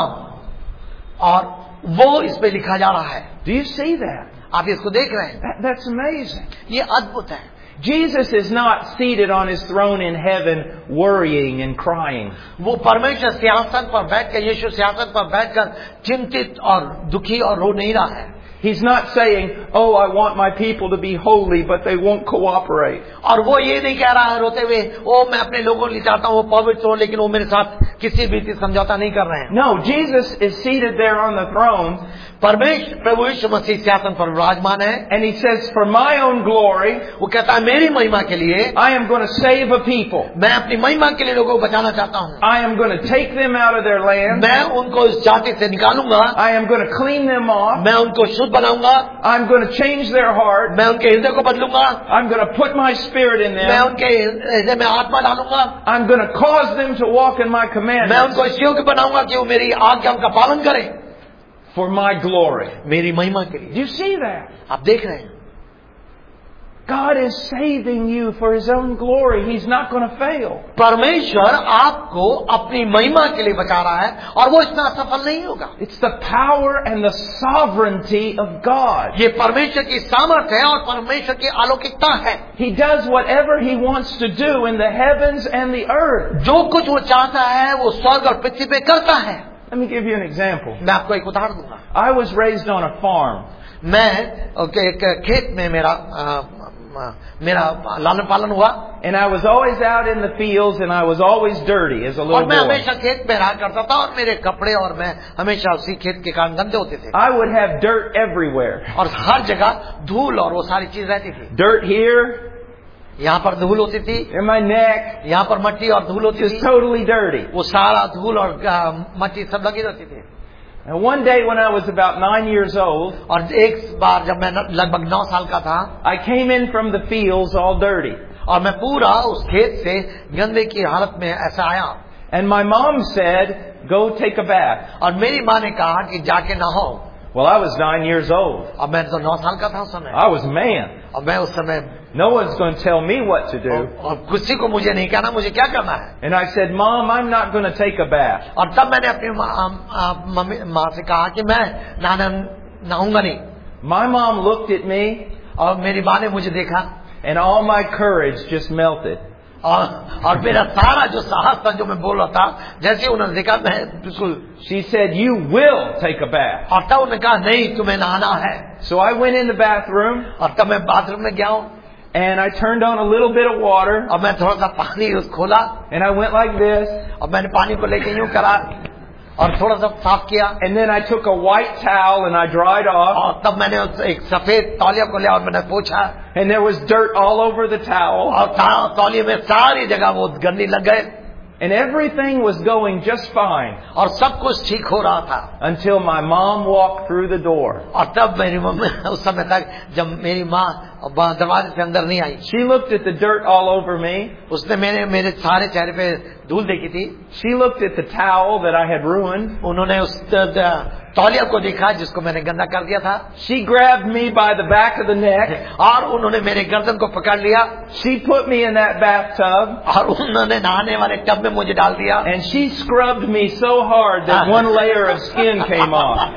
नाम और वो इस पे लिखा जा रहा है. Do you see that? आप इसको देख रहे हैं. That, that's amazing. ये अद्भुत है. Jesus is not seated on His throne in heaven worrying and crying. वो परमेश्वर सिंहासन पर बैठकर, यीशु सिंहासन पर बैठकर चिंतित और दुखी और रो नहीं रहा है. He's not saying, oh, I want my people to be holy, but they won't cooperate. और वो ये नहीं कह रहा है रोते हुए, ओ मैं अपने लोगों के लिए चाहता हूँ वो पवित्र हो, लेकिन वो मेरे साथ किसी भी समझौता नहीं कर रहे हैं. No, Jesus is seated there on the throne. परमेश्वर प्रभु यीशु मसीह सिंहासन पर विराजमान है. And He says, for my own glory, वो कहता है मेरी महिमा के लिए I am going to save a people. मैं अपनी महिमा के लिए लोगों को बचाना चाहता हूँ. I am going to take them out of their land. मैं उनको इस जाति से निकालूंगा. I am going to clean them off. मैं उनको शुद्ध बनाऊंगा. I'm going to change their heart. मैं उनके हृदय को बदलूंगा. I'm going to put my spirit in मैं them. उनके हृदय में आत्मा डालूंगा. I'm going to cause them to walk in my मैं commandments उनको इस योग्य बनाऊंगा कि वो मेरी आज्ञाओं का पालन करें. for my glory. मेरी महिमा के लिए. Do you see that? आप देख रहे हैं. God is saving you for His own glory. He's not going to fail. परमेश्वर आपको अपनी महिमा के लिए बचा रहा है और वो इसमें असफल नहीं होगा. It's the power and the sovereignty of God. ये परमेश्वर की सामर्थ्य है और परमेश्वर की अलौकिकता है. He does whatever He wants to do in the heavens and the earth. जो कुछ वो चाहता है वो स्वर्ग और पृथ्वी पे करता है. Let me give you an example. मैं आपको एक उदाहरण दूंगा. I was raised on a farm. मैं एक खेत में मेरा मेरा लालन पालन हुआ. And I was always out in the fields and I was always dirty as a little और मैं boy. हमेशा खेत में रहा करता था और मेरे कपड़े और मैं हमेशा उसी खेत के कारण गंदे होते थे. I would have dirt everywhere. और हर जगह धूल और वो सारी चीज रहती थी. Dirt here. यहाँ पर धूल होती थी. In my neck. यहाँ पर मट्टी और धूल होती Just थी. totally dirty. वो सारा धूल और मट्टी सब लगी रहती थी. And one day when I was about nine years old, और एक बार जब मैं लगभग नौ साल का था, I came in from the fields all dirty. और मैं पूरा उस खेत से गंदे की हालत में ऐसा आया. And my mom said, go take a bath. और मेरी माँ ने कहा कि जाके नहाओ. Well, I was nine years old. अब मैं तो नौ साल का था उस समय. I was a man. और मैं उस समय No one's going to tell me what to do. और, और किसी को मुझे नहीं कहना मुझे क्या करना है. And I said, Mom, I'm not going to take a bath. और तब मैंने अपनी मम्मी माँ से कहा कि मैं नहाना नहाऊंगा नहीं. My mom looked at me. और मेरी माँ ने मुझे देखा. And all my courage just melted. और और मेरा सारा जो साहस था जो मैं बोल रहा था, जैसे उन्होंने देखा मैं बिल्कुल. She said, you will take a bath. और तब उन्होंने कहा नहीं तुम्हें नहाना है. So I went in the bathroom. और तब मैं बाथरूम में गया हूँ. And I turned on a little bit of water. और मैं थोड़ा सा पानी उस खोला. And I went like this. और मैंने पानी को लेके यूं करा और थोड़ा सा साफ किया. And then I took a white towel and I dried off. और तब मैंने एक सफेद तौलिया को लिया और मैंने पोंछा. And there was dirt all over the towel. और तौलिए में सारी जगह वो गंदी लग गए. And everything was going just fine. और सब कुछ ठीक हो रहा था. Until my mom walked through the door. और तब मेरी मम्मी उस समय तक जब मेरी माँ दरवाजे से अंदर नहीं आई. She looked at the dirt all over me. उसने मेरे मेरे सारे चेहरे पे धूल देखी थी. She looked at the towel that I had ruined. उन्होंने उस तौलिया को देखा जिसको मैंने गंदा कर दिया था. She grabbed me by the back of the neck. और उन्होंने मेरे गर्दन को पकड़ लिया. She put me in that bathtub. और उन्होंने नहाने वाले टब में मुझे डाल दिया. And she scrubbed me so hard that one layer of skin came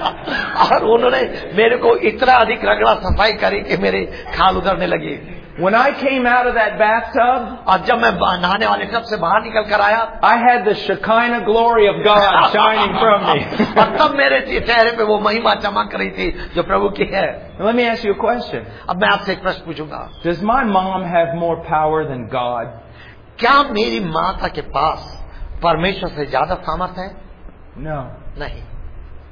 off. और उन्होंने मेरे को इतना अधिक रगड़ा सफाई करी कि मेरी खाल उधरने लगी. When I came out of that bathtub, और जब मैं नहाने वाले टब से बाहर निकल कर आया, I had the Shekinah glory of God shining from me. और तब मेरे चेहरे पे वो महिमा चमक रही थी जो प्रभु की है. Let me ask you a question. अब मैं आपसे एक प्रश्न पूछूंगा. Does my mom have more power than God? क्या मेरी माता के पास परमेश्वर से ज्यादा सामर्थ है? No. नहीं.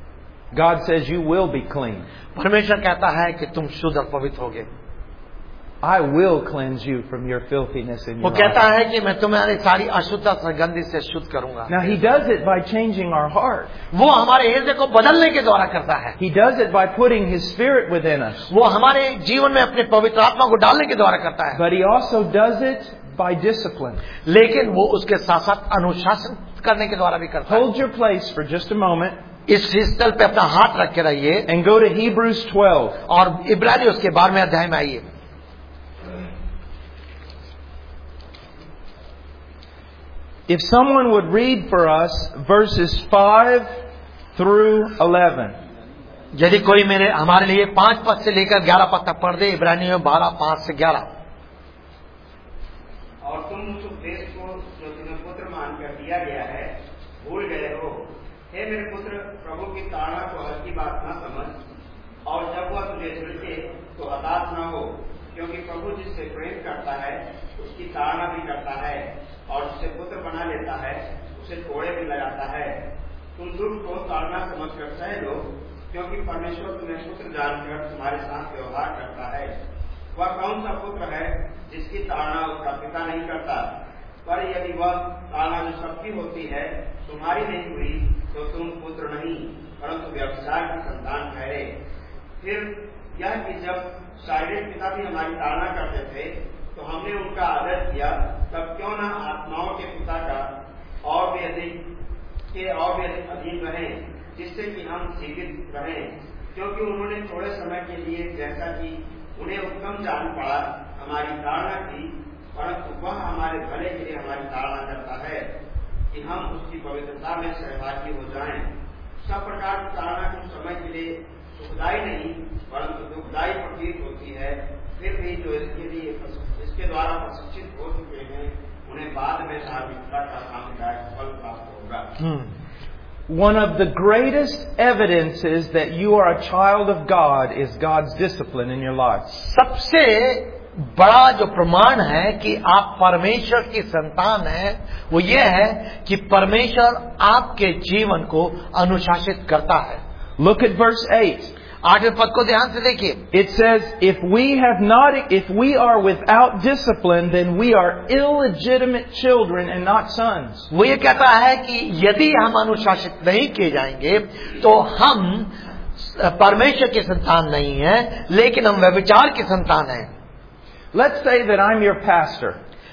God says you will be clean. परमेश्वर कहता है कि तुम शुद्ध और पवित्र होगे. I will cleanse you from your filthiness in वो your कहता life. है कि मैं तुम्हारी सारी अशुद्धता से गंदी से शुद्ध करूंगा. Now he does it by changing our heart. वो हमारे हृदय को बदलने के द्वारा करता है. He does it by putting his spirit within us. वो हमारे जीवन में अपने पवित्र आत्मा को डालने के द्वारा करता है. But he also does it by discipline. लेकिन वो उसके साथ साथ अनुशासन करने के द्वारा भी करता है. Hold your place for just a moment इस स्थल पे अपना हाथ रख के रहिए and go to Hebrews twelve. और इब्रानी उसके बारहवें अध्याय में आइए. If someone would read for us verses five through eleven. यदि कोई मेरे हमारे लिए पांच पद से लेकर ग्यारह पद तक पढ़ दे. इब्रानी में बारह पांच से ग्यारह. और तुम उस उपदेश को जो तुम्हें पुत्र मानकर दिया गया है भूल गए हो. हे मेरे पुत्र, प्रभु की ताड़ना को हल्की बात न समझ, और जब वह तुझे झिड़के तो हताश न हो, क्योंकि प्रभु जिससे प्रेम करता है उसकी ताड़ना भी करता है, और जिसे पुत्र बना लेता है उसे कोड़े भी लगाता है. तुम दुख को ताड़ना समझकर सह लो, क्योंकि परमेश्वर तुम्हें पुत्र जानकर तुम्हारे साथ व्यवहार करता है. वह कौन सा पुत्र है जिसकी ताड़ना उसका पिता नहीं करता? पर यदि वह ताड़ना जो सबकी होती है तुम्हारी नहीं हुई तो तुम पुत्र नहीं परंतु व्यभिचार की संतान ठहरे. फिर यह कि जब शारीरिक पिता भी हमारी ताड़ना करते थे तो हमने उनका आदर किया, तब क्यों न आत्माओं के पिता का और भी अधिक के और भी अधिक अधीन रहें, जिससे कि हम जीवित रहें. क्योंकि उन्होंने थोड़े समय के लिए, जैसा कि उन्हें उत्तम जान पड़ा, हमारी ताड़ना की, परंतु वह हमारे भले के लिए हमारी ताड़ना करता है कि हम उसकी पवित्रता में सहभागी हो जाएं. सब प्रकार की ताड़ना कुछ समय के लिए सुखदायी नहीं परंतु दुखदायी प्रतीत होती है. फिर भी जो इसके लिए इसके द्वारा प्रशिक्षित हो चुके हैं उन्हें बाद में धार्मिकता का सामुदायिक फल प्राप्त होगा. One of the greatest evidences that you are a child of God is God's discipline in your life. सबसे बड़ा जो प्रमाण है कि आप परमेश्वर की संतान हैं वो ये है कि परमेश्वर आपके जीवन को अनुशासित करता है. Look at verse eight. आठवें पद को ध्यान से देखिए. It says, if we have not, if we are without discipline, then we are illegitimate children and not sons. वो ये कहता है कि यदि हम अनुशासित नहीं किए जाएंगे तो हम परमेश्वर की संतान नहीं है, लेकिन हम व्यभिचार की संतान हैं. Let's say that I'm your pastor.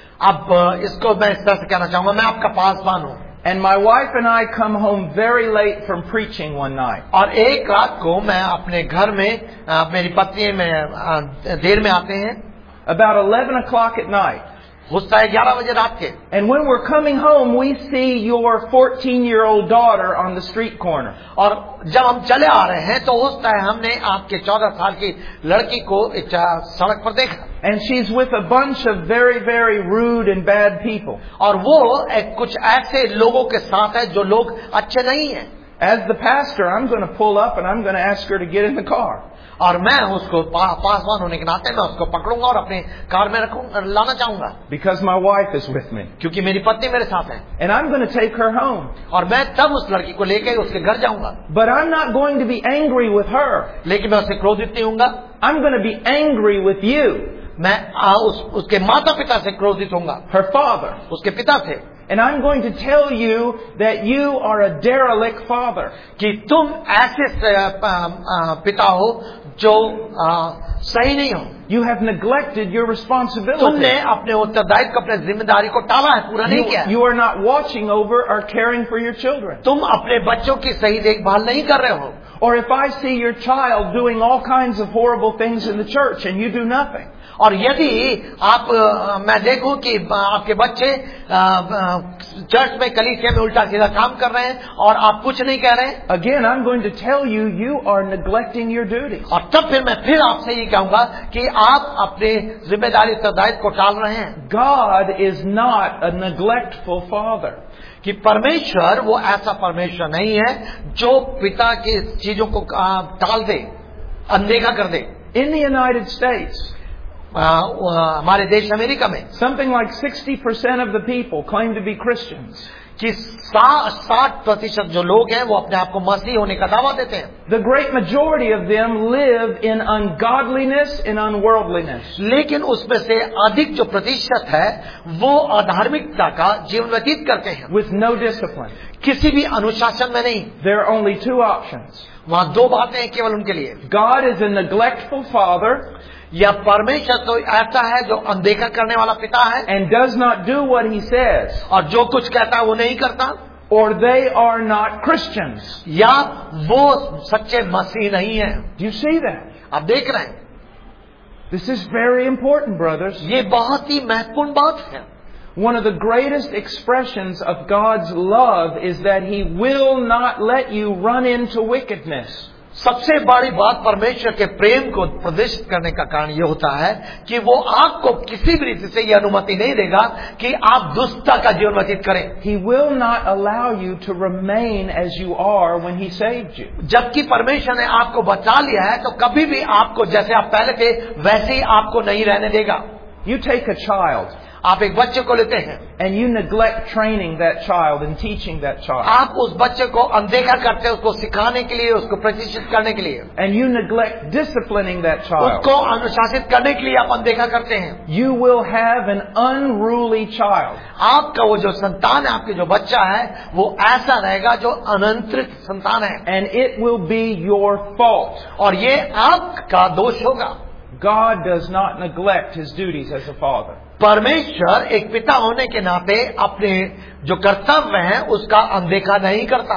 अब इसको मैं इस तरह से कहना चाहूंगा, मैं आपका पासवान हूं. And my wife and I come home very late from preaching one night. और एक रात को मैं अपने घर में, मेरी पत्नी में देर में आते हैं. About eleven o'clock at night. होता है ग्यारह बजे रात के. And when we're coming home, we see your fourteen-year-old daughter on the street corner. और जब हम चले आ रहे हैं तो होता है हमने आपके चौदह साल की लड़की को सड़क पर देखा. And she's with a bunch of very, very rude and bad people. और वो एक कुछ ऐसे लोगों के साथ है जो लोग अच्छे नहीं हैं. As the pastor, I'm going to pull up and I'm going to ask her to get in the car. और मैं उसको पासवान होने के नाते मैं उसको पकड़ूंगा और अपने कार में रखूंगा, लाना चाहूंगा. Because my wife is with me. क्योंकि मेरी पत्नी मेरे साथ है. And I'm going to take her home. और मैं तब उस लड़की को लेकर उसके घर जाऊंगा. But I'm not going to be angry with her. लेकिन मैं उससे क्रोधित नहीं होऊंगा. I'm going to be angry with you. मैं आ, उस, उसके माता पिता से क्रोधित होऊंगा. Her father. उसके पिता से. And I'm going to tell you that you are a derelict father. कि तुम ऐसे पिता हो जो आ, सही नहीं हो. You have neglected your responsibility. तुमने अपने उत्तरदायित्व, अपने जिम्मेदारी को टाला है, पूरा नहीं किया. You are not watching over or caring for your children. तुम अपने बच्चों की सही देखभाल नहीं कर रहे हो. Or if I see your child doing all kinds of horrible things in the church and you do nothing. और यदि आप मैं देखूं कि आपके बच्चे चर्च में, कलीसिया में उल्टा सीधा काम कर रहे हैं और आप कुछ नहीं कह रहे हैं. Again, I'm going to tell you, you are neglecting your duties. और तब फिर मैं फिर आपसे ये कहूंगा कि आप अपने जिम्मेदारी उत्तरदायित्व को टाल रहे हैं. God is not a neglectful father. कि परमेश्वर वो ऐसा परमेश्वर नहीं है जो पिता की चीजों को टाल दे, अनदेखा कर दे. In the United States, हमारे देश अमेरिका में something like sixty percent of the people claim to be Christians. कि साठ प्रतिशत जो लोग हैं वो अपने आप को मसीह होने का दावा देते हैं. The great majority of them live in ungodliness and unworldliness. लेकिन उसमें से अधिक जो प्रतिशत है वो अधार्मिकता का जीवन व्यतीत करते हैं, With no discipline. किसी भी अनुशासन में नहीं. There are only two options. वहां दो बातें हैं केवल उनके लिए. God is a neglectful father या परमेश्वर तो ऐसा है जो अनदेखा करने वाला पिता है and does not do what he says, और जो कुछ कहता है वो नहीं करता, or they are not Christians. या वो सच्चे मसीह नहीं है. Do you see that? आप देख रहे हैं, This is very important, brothers. ये बहुत ही महत्वपूर्ण बात है. One of the greatest expressions of God's love is that he will not let you run into wickedness. सबसे बड़ी बात परमेश्वर के प्रेम को प्रदर्शित करने का कारण यह होता है कि वो आपको किसी भी रीति से यह अनुमति नहीं देगा कि आप दुष्टता का जीवन व्यतीत करें. He will not allow you to remain as you are when he saved you. जबकि परमेश्वर ने आपको बचा लिया है तो कभी भी आपको जैसे आप पहले थे वैसे ही आपको नहीं रहने देगा. You take a child आप एक बच्चे को लेते हैं and you neglect training that child and teaching that child. आप उस बच्चे को अनदेखा करते हैं, उसको सिखाने के लिए, उसको प्रशिक्षित करने के लिए, And you neglect disciplining that child. उसको अनुशासित करने के लिए आप अनदेखा करते हैं. You will have an unruly child. आपका वो जो संतान है, आपके जो बच्चा है वो ऐसा रहेगा जो अनियंत्रित संतान है, And it will be your fault. और ये आपका दोष होगा. God does not neglect his duties as a father. परमेश्वर एक पिता होने के नाते अपने जो कर्तव्य हैं उसका अनदेखा नहीं करता.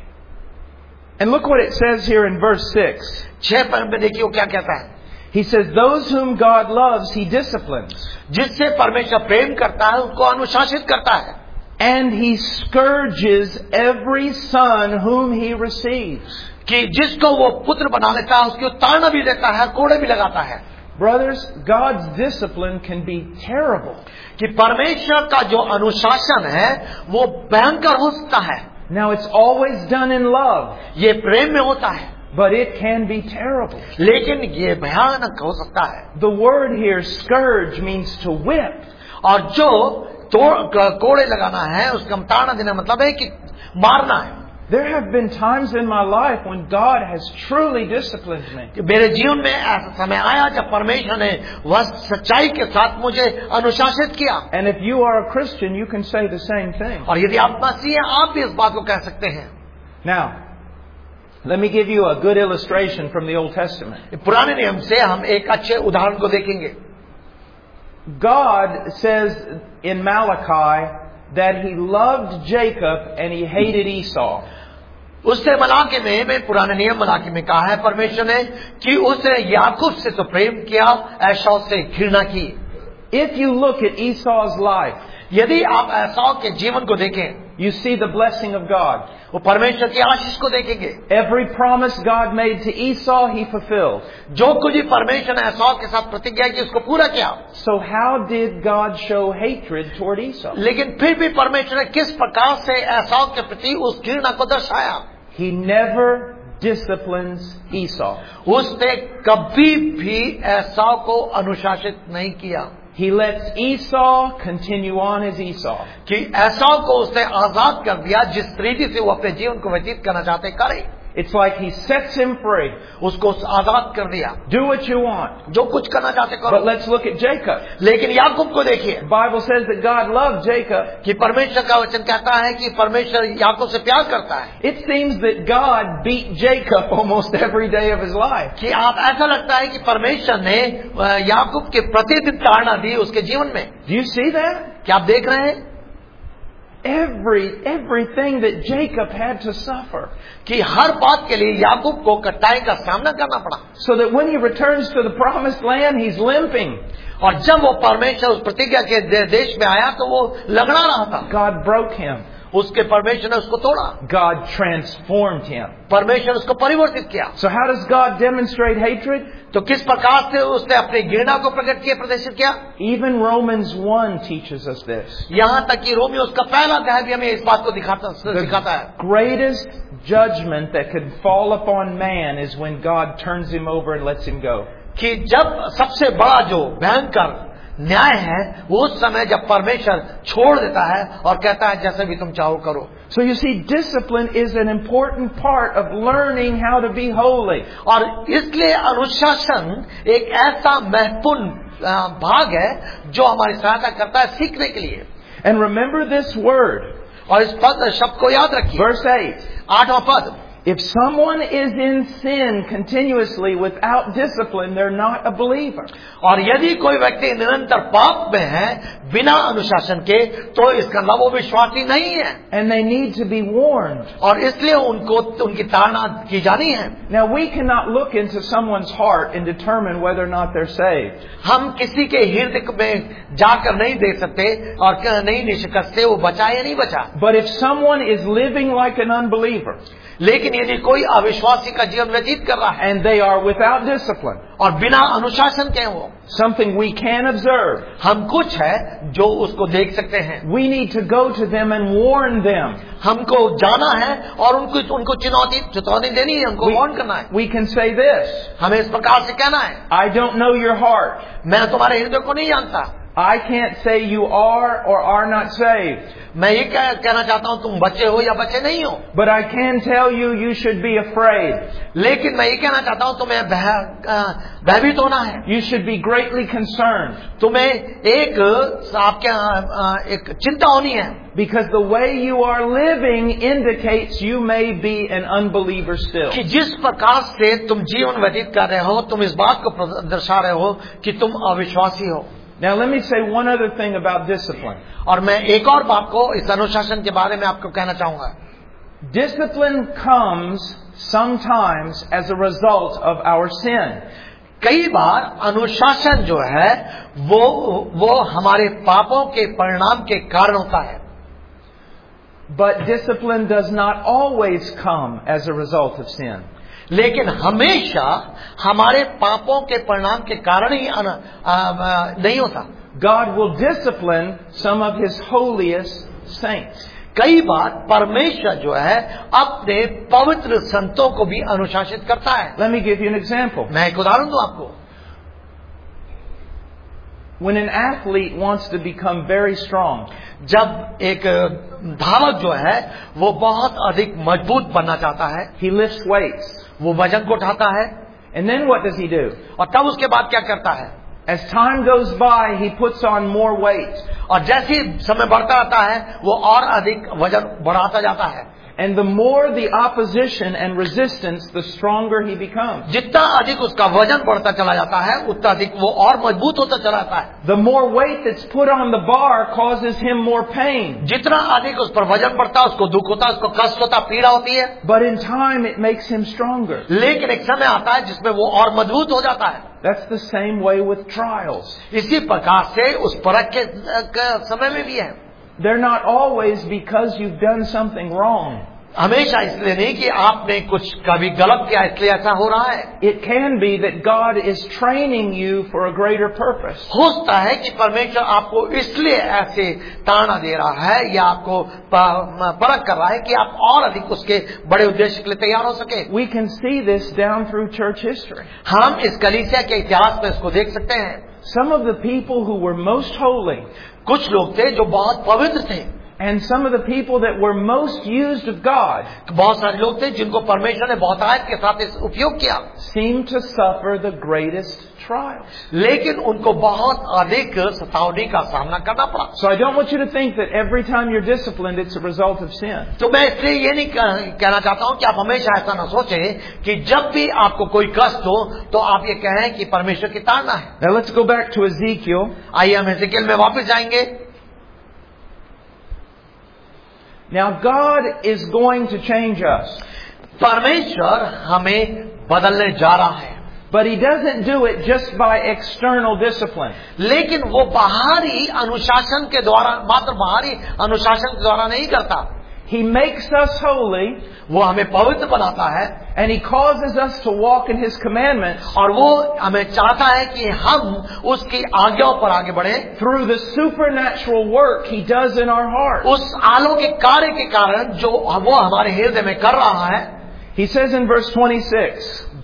And look what it says here in verse six. छह पद में देखिए वो क्या कहता है. He says, those whom God loves, he disciplines. जिससे परमेश्वर प्रेम करता है उसको अनुशासित करता है. And he scourges every son whom he receives. कि जिसको वो पुत्र बना लेता है उसकी ताड़ना भी देता है, कोड़े भी लगाता है. Brothers, God's discipline can be terrible. कि परमेश्वर का जो अनुशासन है वो भयंकर हो सकता है. Now it's always done in love, ये प्रेम में होता है, but it can be terrible. लेकिन ये भयानक हो सकता है. The word here, scourge, means to whip. और जो तो कोड़े लगाना है उसका ताड़ना देना मतलब है कि मारना है. There have been times in my life when God has truly disciplined me. मेरे जीवन में ऐसा समय आया जब परमेश्वर ने वह सच्चाई के साथ मुझे अनुशासित किया. And if you are a Christian, you can say the same thing. और यदि आप मसीह हैं आप भी इस बात को कह सकते हैं. Now, let me give you a good illustration from the Old Testament. पुराने नियम से हम एक अच्छे उदाहरण को देखेंगे. God says in Malachi that he loved Jacob and he hated Esau. उससे मलाकी में में पुराने नियम मलाकी में कहा है परमेश्वर ने कि उसने याकूब से तो प्रेम किया, एसाव से घृणा की. If you look at Esau's life, यदि आप एसाव के जीवन को देखें you see the blessing of God. वो परमेश्वर की आशीष को देखेंगे. Every promise God made to Esau, he fulfilled. जो कुछ भी परमेश्वर ने एसाव के साथ प्रतिज्ञा की उसको पूरा किया. So how did God show hatred toward Esau? लेकिन फिर भी परमेश्वर ने किस प्रकार से एसाव के प्रति उस घृणा को दर्शाया. He never disciplines Esau. उसने कभी भी एसाव को अनुशासित नहीं किया. He lets Esau continue on as Esau. कि एसाव को उसने आजाद कर दिया, जिस रीति से वो अपने जीवन को व्यतीत करना चाहते करे. It's like he sets him free. उसको आजाद कर दिया. Do what you want. जो कुछ करना चाहते करो. But let's look at Jacob. लेकिन याकूब को देखिए. The Bible says that God loved Jacob. कि परमेश्वर का वचन कहता है कि परमेश्वर याकूब से प्यार करता है. It seems that God beat Jacob almost every day of his life. कि आप ऐसा लगता है कि परमेश्वर ने याकूब के प्रतिदिन ताड़ना दी उसके जीवन में. Do you see that? क्या आप देख रहे हैं? Every everything that Jacob had to suffer. कि हर बात के लिए याकूब को कठिनाई का सामना करना पड़ा. So that when he returns to the promised land, he's limping. और जब वो परमेश्वर उस प्रतिज्ञा के देश में आया तो वो लगड़ा रहा था. God broke him. उसके परमेश्वर ने उसको तोड़ा. God transformed him. परमेश्वर उसको परिवर्तित किया. So how does God demonstrate hatred? तो किस प्रकार से उसने अपनी घृणा को प्रकट किया, प्रदर्शित किया? Even Romans one teaches us this. यहाँ तक कि रोमियो उसका पहला अध्याय भी हमें इस बात को दिखाता दिखाता है. Greatest judgment that could fall upon man is when God turns him over and lets him go. कि जब सबसे बड़ा जो भयंकर न्याय है वो उस समय जब परमेश्वर छोड़ देता है और कहता है जैसे भी तुम चाहो करो. So you see, discipline is an important part of learning how to be holy. और इसलिए अनुशासन एक ऐसा महत्वपूर्ण भाग है जो हमारी सहायता करता है सीखने के लिए. And remember this word. और इस पद शब्द को याद रखिए. Verse eight. आठवां पद. If someone is in sin continuously without discipline, they're not a believer. और यदि कोई व्यक्ति निरंतर पाप में है बिना अनुशासन के तो इसका मतलब वो विश्वासी नहीं है. And they need to be warned. और इसलिए उनको उनकी ताड़ना की जानी है. Now we cannot look into someone's heart and determine whether or not they're saved. हम किसी के हृदय में जाकर नहीं देख सकते और नहीं निश्चय कर सकते वो बचा या नहीं बचा. But if someone is living like an unbeliever, लेकिन यदि कोई अविश्वासी का जीवन व्यतीत कर रहा है and they are without discipline, और बिना अनुशासन के वो, something we can observe, हम कुछ है जो उसको देख सकते हैं. we need to go to them and warn them. हमको जाना है और उनको उनको चुनौती चेतावनी देनी है, उनको वार्न करना है. We can say this. हमें इस प्रकार से कहना है, I don't know your heart. मैं तुम्हारे हृदय को नहीं जानता. I can't say you are or are not saved. मैं ये कह, कहना चाहता हूं तुम बच्चे हो या बच्चे नहीं हो. But I can tell you you should be afraid. लेकिन मैं ये कहना चाहता हूं तुम्हें भयभीत होना है. You should be greatly concerned. तुम्हें एक आपके एक चिंता होनी है. Because the way you are living indicates you may be an unbeliever still. कि जिस प्रकार से तुम जीवन व्यतीत कर रहे हो तुम इस बात को दर्शा रहे हो कि तुम अविश्वासी हो. Now let me say one other thing about discipline. और मैं एक और बात को इस अनुशासन के बारे में आपको कहना चाहूंगा. Discipline comes sometimes as a result of our sin. कई बार अनुशासन जो है वो वो हमारे पापों के परिणाम के कारण होता है. But discipline does not always come as a result of sin. लेकिन हमेशा हमारे पापों के परिणाम के कारण ही आ, आ, नहीं होता. God will discipline some of His holiest saints. कई बार परमेश्वर जो है अपने पवित्र संतों को भी अनुशासित करता है. Let me give you an example. मैं एक उदाहरण दूं आपको. When an athlete wants to become very strong, जब एक धावक जो है वो बहुत अधिक मजबूत बनना चाहता है, he lifts weights. वो वजन को उठाता है. And then what does he do? और तब उसके बाद क्या करता है? As time goes by, he puts on more weight. और जैसे समय बढ़ता रहता है वो और अधिक वजन बढ़ाता जाता है. And the more the opposition and resistance, the stronger he becomes. जितना अधिक उसका वजन बढ़ता चला जाता है उतना अधिक वो और मजबूत होता चला जाता है. The more weight that's put on the bar causes him more pain. जितना अधिक उस पर वजन बढ़ता है उसको दुख होता है, उसको कष्ट होता, पीड़ा होती है. But in time it makes him stronger. लेकिन एक समय आता है जिसमें वो और मजबूत हो जाता है. That's the same way with trials. इसी प्रकार से उस परख के समय में भी है. They're not always because you've done something wrong. हमेशा इसलिए नहीं कि आपने कुछ कभी गलत किया इसलिए ऐसा हो रहा है. It can be that God is training you for a greater purpose. हो सकता है कि परमेश्वर आपको इसलिए ऐसे ताड़ना दे रहा है या आपको परख कर रहा है कि आप और अधिक उसके बड़े उद्देश्य के लिए तैयार हो सके. We can see this down through church history. हम इस कलीसिया के इतिहास में इसको देख सकते हैं. Some of the people who were most holy, कुछ लोग थे जो बहुत पवित्र थे, and some of the people that were most used of God, बहुत सारे लोग थे जिनको परमेश्वर ने बहुतायत के साथ इस उपयोग किया, seemed to suffer the greatest trials. लेकिन उनको बहुत अधिक सतावनी का सामना करना पड़ा. So I don't want you to think that every time you're disciplined it's a result of sin. तो मैं इसलिए ये नहीं कहना चाहता हूं कि आप हमेशा ऐसा ना सोचें कि जब भी आपको कोई कष्ट हो तो आप ये कहें कि परमेश्वर की ताड़ना है. Now let's go back to Ezekiel. आइए हम एजेकियल में वापस जाएंगे. Now God is going to change us. परमेश्वर हमें बदलने जा रहा है. But He doesn't do it just by external discipline. लेकिन वो बाहरी अनुशासन के द्वारा, मात्र बाहरी अनुशासन के द्वारा नहीं करता. He makes us holy. वो हमें पवित्र बनाता है. And He causes us to walk in His commandments. और वो हमें चाहता है कि हम उसकी आज्ञाओं पर आगे बढ़े. Through the supernatural work He does in our heart. उस अलौकिक कार्य के कारण जो वो हमारे हृदय में कर रहा है. He says in verse twenty-six.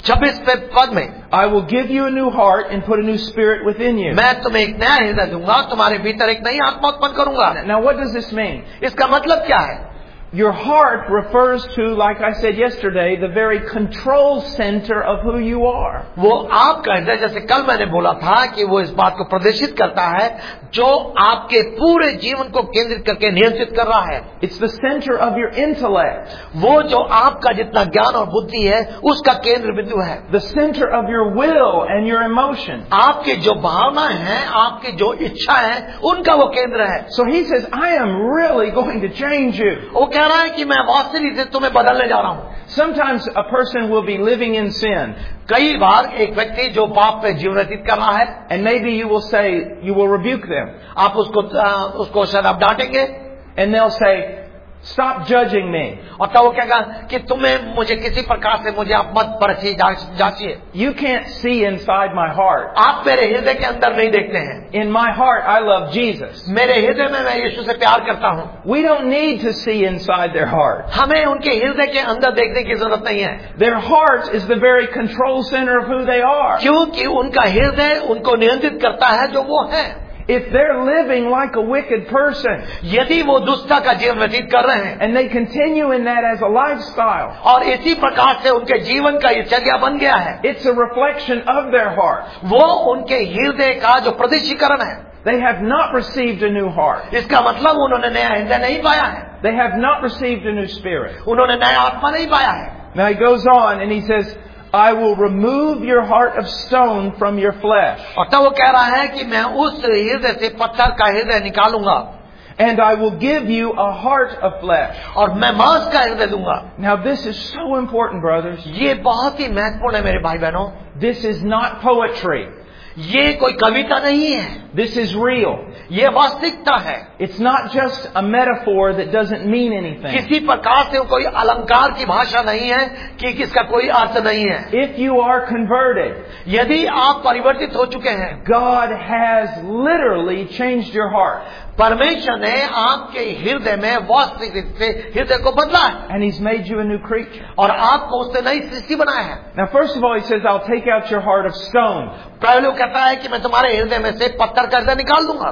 छब्बीस पद में, I will give you a new heart and put a new spirit within you. मैं तुम्हें एक नया हृदय दूंगा, तुम्हारे भीतर एक नई आत्मा उत्पन्न करूंगा. Now what does this mean? इसका मतलब क्या है? Your heart refers to, like I said yesterday, the very control center of who you are. वो आपका हृदय, जैसे कल मैंने बोला था कि वो इस बात को प्रदर्शित करता है जो आपके पूरे जीवन को केंद्रित करके नियंत्रित कर रहा है. It's the center of your intellect. वो जो आपका जितना ज्ञान और बुद्धि है उसका केंद्र बिंदु है. The center of your will and your emotion. आपके जो भावनाएं हैं, आपकी जो इच्छा है, उनका वो केंद्र है. So he says, I am really going to change you. वो कह रहा है कि मैं वास्तविक से तुम्हें बदलने जा रहा हूं. Sometimes a person will be living in sin. कई बार एक व्यक्ति जो पाप पे जीवन व्यतीत कर रहा है, And maybe you will say, you will rebuke them. आप उसको उसको शायद आप डांटेंगे, And they'll say, stop judging me. और तब वो कहेगा कि तुम्हें मुझे किसी प्रकार से मुझे आप मत परखिए, जांचिए. You can't see inside my heart. आप मेरे हृदय के अंदर नहीं देखते हैं. In my heart, I love Jesus. मेरे हृदय में मैं यीशु से प्यार करता हूं. We don't need to see inside their heart. हमें उनके हृदय के अंदर देखने की जरूरत नहीं है. Their heart is the very control center of who they are. क्योंकि उनका हृदय उनको नियंत्रित करता है जो वो है. If they're living like a wicked person, यदि वो दुष्टता का जीवन व्यतीत कर रहे हैं, and they continue in that as a lifestyle, और इसी प्रकार से उनके जीवन का ये चर्या बन गया है, it's a reflection of their heart. वो उनके हृदय का जो प्रदर्शीकरण है. They have not received a new heart. इसका मतलब उन्होंने नया हृदय नहीं पाया है. They have not received a new spirit. उन्होंने नया आत्मा नहीं पाया है. Now he goes on and he says, I will remove your heart of stone from your flesh. और तब वो कह रहा है कि मैं उस हृदय से पत्थर का हृदय निकालूंगा. And I will give you a heart of flesh. और मैं मांस का हृदय दूंगा. Now this is so important, brothers. ये बहुत ही महत्वपूर्ण है मेरे भाई बहनों. This is not poetry. ये कोई कविता नहीं है. This is real. ये वास्तविकता है. It's not just a metaphor that doesn't mean anything. किसी प्रकार से कोई अलंकार की भाषा नहीं है कि किसका कोई अर्थ नहीं है. If you are converted, यदि आप परिवर्तित हो चुके हैं, God has literally changed your heart. परमेश्वर ने आपके हृदय में वास्तविक रूप से हृदय को बदला है. And He's made you a new creature. और आपको उससे नई सृष्टि बनाया है. Now first of all, He says, I'll take out your heart of stone. पहले वो कहता है कि मैं तुम्हारे हृदय में से पत्थर का हृदय निकाल दूंगा.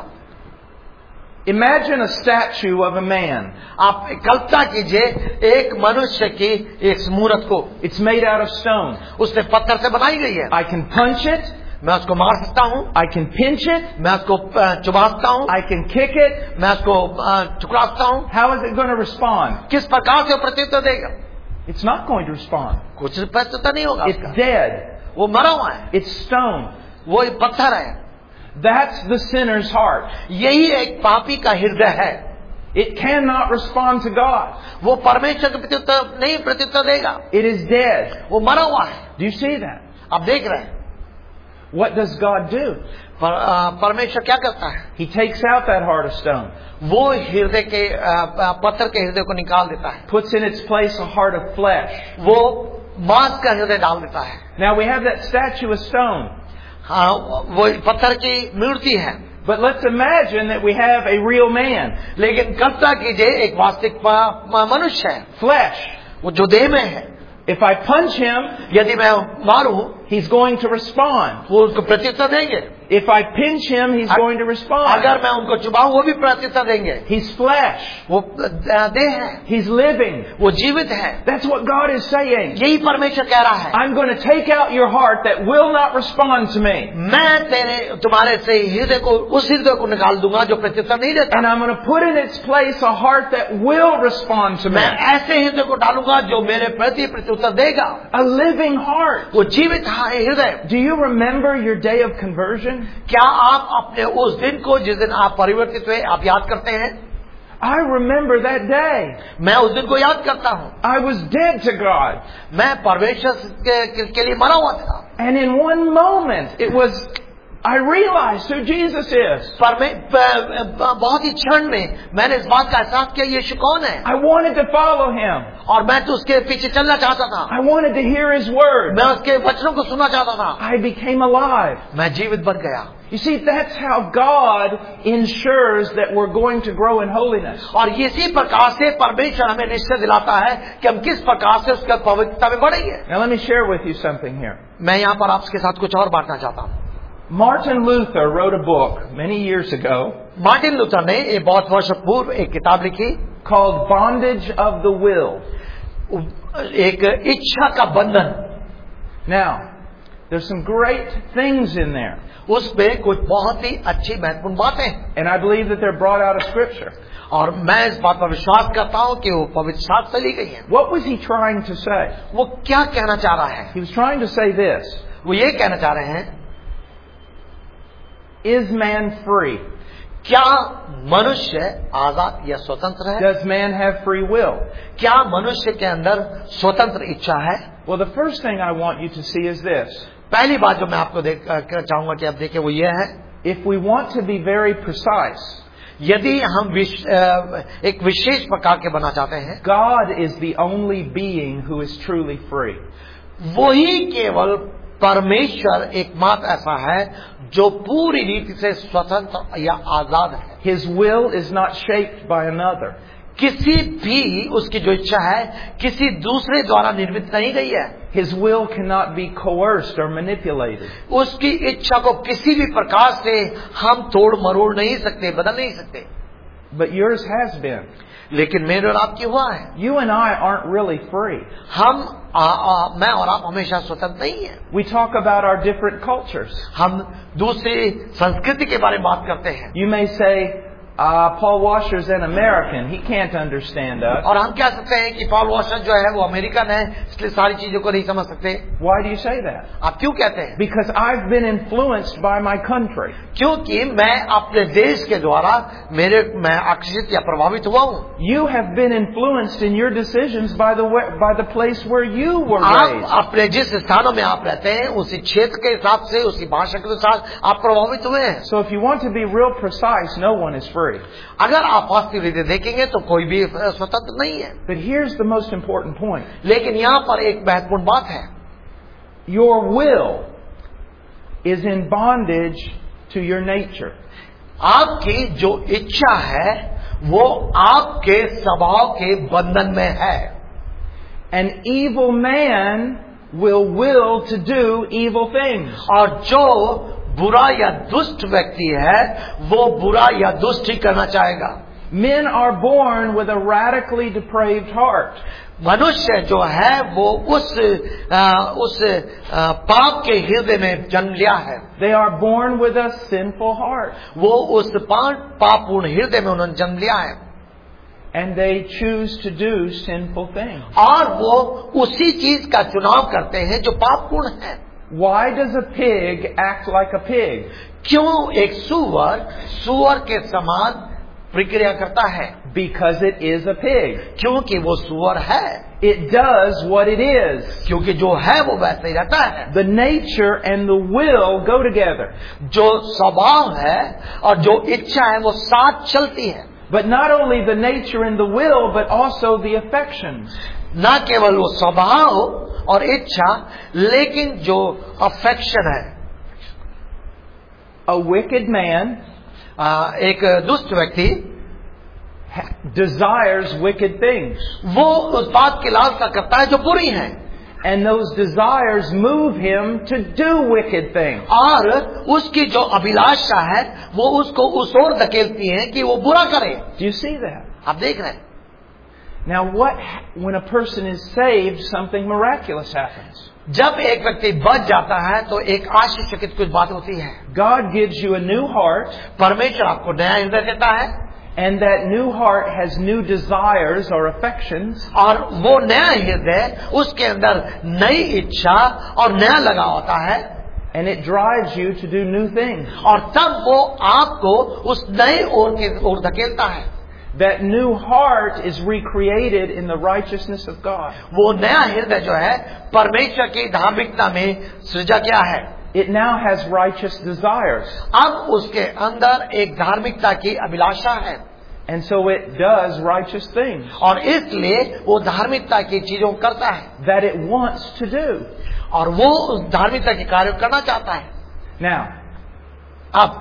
Imagine a statue of a man. आप कल्पना कीजिए एक मनुष्य की एक मूर्त को. It's made out of stone. उसने पत्थर से बनाई गई है. I can punch it. मैं उसको मार सकता हूँ. I can pinch it. मैं उसको चुभा सकता हूँ. I can kick it. मैं उसको टुकड़ा सकता हूँ. How is it going to respond? किस प्रकार से प्रत्युत्तर देगा? It's not going to respond. कुछ प्रत्युत्तर नहीं होगा. It's dead. वो मरा हुआ है. It's stone. वो एक पत्थर है. That's the sinner's heart. यही एक पापी का हृदय है. It cannot respond to God. वो परमेश्वर के प्रत्युत्तर नहीं प्रत्युत्तर देगा. It is dead. वो मरा हुआ है. Do you see that? आप देख रहे हैं. What does God do? पर, आ, परमेश्वर क्या करता है? He takes out that heart of stone. वो हृदय के आ, पत्थर के हृदय को निकाल देता है. Puts in its place a heart of flesh. वो मांस का हृदय डाल देता है. Now we have that statue of stone. हाँ, वो पत्थर की मूर्ति है. But let's imagine that we have a real man. लेकिन कल्पना कीजिए एक वास्तविक मनुष्य है. Flesh. वो जो देह में है. If I punch him, यदि मैं मारूं, he's going to respond. वो उसको प्रत्युत्तर देंगे. If I pinch him, he's going to respond. अगर मैं उनको चुभाऊं, वो भी प्रत्युत्तर देंगे. He's flesh. वो देह है. He's living. वो जीवित है. That's what God is saying. यही परमेश्वर कह रहा है. I'm going to take out your heart that will not respond to me. मैं तेरे तुम्हारे से हृदय को उस हृदय को निकाल दूंगा जो प्रत्युत्तर नहीं देता. And I'm going to put in its place a heart that will respond to me. मैं ऐसे हृदय को डालूंगा जो मेरे प्रति प्रत्युत्तर देगा. A living heart. वो जीवित हृदय. Do you remember your day of conversion? क्या आप अपने उस दिन को जिस दिन आप परिवर्तित हुए आप याद करते हैं? I remember that day. मैं उस दिन को याद करता हूँ. I was dead to God. मैं परमेश्वर के, के, के लिए मरा हुआ था. And in one moment, it was I realized who Jesus is. पर मैं ब- ब- बहुत ही क्षण में मैंने इस बात का एहसास किया यीशु कौन है, I wanted to follow him. और मैं तो उसके पीछे चलना चाहता था, I wanted to hear his word. मैं उसके वचनों को सुनना चाहता था, I became alive. मैं जीवित बन गया। You see, that's how God ensures that we're going to grow in holiness. और इसी प्रकार से परमेश्वर हमें निश्चय दिलाता है कि हम किस प्रकार से उसके पवित्रता में बढ़ेंगे। Now let me share with you something here. मैं यहाँ पर आपके साथ कुछ और बांटना चाहता हूँ। Martin Luther wrote a book many years ago Martin Luther ने एक बहुत वर्ष पूर्व एक किताब लिखी called Bondage of the Will. एक इच्छा का बंधन। Now, there's some great things in there. उसमें कुछ बहुत ही अच्छी महत्वपूर्ण बातें हैं, And I believe that they're brought out of Scripture. और मैं इस बात पर विश्वास करता हूँ कि वो पवित्र शास्त्र से ली गई है। What was he trying to say? वो क्या कहना चाह रहा है? He was trying to say this. वो ये कहना चाह रहे हैं, Is man free? क्या मनुष्य आजाद या स्वतंत्र है? Does man have free will? क्या मनुष्य के अंदर स्वतंत्र इच्छा है? Well, the first thing I want you to see is this. पहली बात जो मैं आपको देख चाहूंगा कि आप देखें वो ये है, If we want to be very precise, यदि हम विश, एक विशेष प्रकार के बना चाहते हैं, God is the only being who is truly free. वही केवल परमेश्वर एकमात्र ऐसा है जो पूरी रीति से स्वतंत्र या आजाद है। His will is not shaped by another. किसी भी उसकी जो इच्छा है किसी दूसरे द्वारा निर्मित नहीं गई है। His will cannot be coerced or manipulated. उसकी इच्छा को किसी भी प्रकार से हम तोड़ मरोड़ नहीं सकते, बदल नहीं सकते। But yours has been. लेकिन मेरे और आपकी हुआ है। You and I aren't really free. हम आ, आ, मैं और आप हमेशा स्वतंत्र नहीं है। We talk about our different cultures. हम दूसरी संस्कृति के बारे में बात करते हैं। You may say, uh, Paul Washer's an American. He can't understand us. और हम कह सकते हैं कि पॉल वॉशर जो है वो अमेरिकन है, इसलिए सारी चीजों को नहीं समझ सकते। Why do you say that? आप क्यों कहते हैं? Because I've been influenced by my country. क्योंकि मैं अपने देश के द्वारा मेरे मैं आकर्षित या प्रभावित हुआ हूँ। You have been influenced in your decisions by the way, by the place where you were आप raised. अपने जिस स्थानों में आप रहते हैं उसी क्षेत्र के हिसाब से, उसी भाषा के अनुसार आप प्रभावित हुए हैं। So if you want to be real precise, no one is free. अगर आप वास्तविक रीति देखेंगे तो कोई भी स्वतंत्र नहीं है। But here's the most important point. लेकिन यहाँ पर एक महत्वपूर्ण बात है, Your will is in bondage to your nature. आपकी जो इच्छा है वो आपके स्वभाव के बंधन में है। An evil man will will to do evil things. और जो बुरा या दुष्ट व्यक्ति है वो बुरा या दुष्ट ही करना चाहेगा। Men are born with a radically depraved heart. मनुष्य जो है वो उस आ, उस आ, पाप के हृदय में जन्म लिया है। They are born with a sinful heart. वो उस पापपूर्ण हृदय में उन्होंने जन्म लिया है। And they choose to do sinful things. और वो उसी चीज का चुनाव करते हैं जो पापपूर्ण है। Why does a pig act like a pig? क्यों एक सुअर सुअर के समान प्रक्रिया करता है? Because it is a pig. क्योंकि वो सुअर है। It does what it is. क्योंकि जो है वो वैसे ही रहता है। The nature and the will go together. जो स्वभाव है और जो इच्छा है वो साथ चलती है। But not only the nature and the will, but also the affections. न केवल वो स्वभाव और इच्छा, लेकिन जो अफेक्शन है। A wicked man एक दुष्ट व्यक्ति desires wicked things. वो उस बात की लालसा करता है जो बुरी है। And those desires move him to do wicked things. और उसकी जो अभिलाषा है वो उसको उस ओर धकेलती है कि वो बुरा करे। Do you see that? आप देख रहे हैं। Now what, when a person is saved, something miraculous happens. जब एक व्यक्ति बच जाता है तो एक आश्चर्यचकित कुछ बात होती है। God gives you a new heart. परमेश्वर आपको नया हृदय देता है। And that new heart has new desires or affections. और वो नया हृदय उसके अंदर नई इच्छा और नया लगाव होता है। And it drives you to do new things. और तब वो आपको उस नए ओर के ओर धकेलता है। That new heart is recreated in the righteousness of God. वो नया हृदय जो है परमेश्वर की धार्मिकता में सृजा क्या है। it now has righteous desires. अब उसके अंदर एक धार्मिकता की अभिलाषा है, And so it does righteous things और इसलिए वो धार्मिकता की चीजों को करता है that it wants to do. और वो उस धार्मिकता के कार्य को करना चाहता है. Now, अब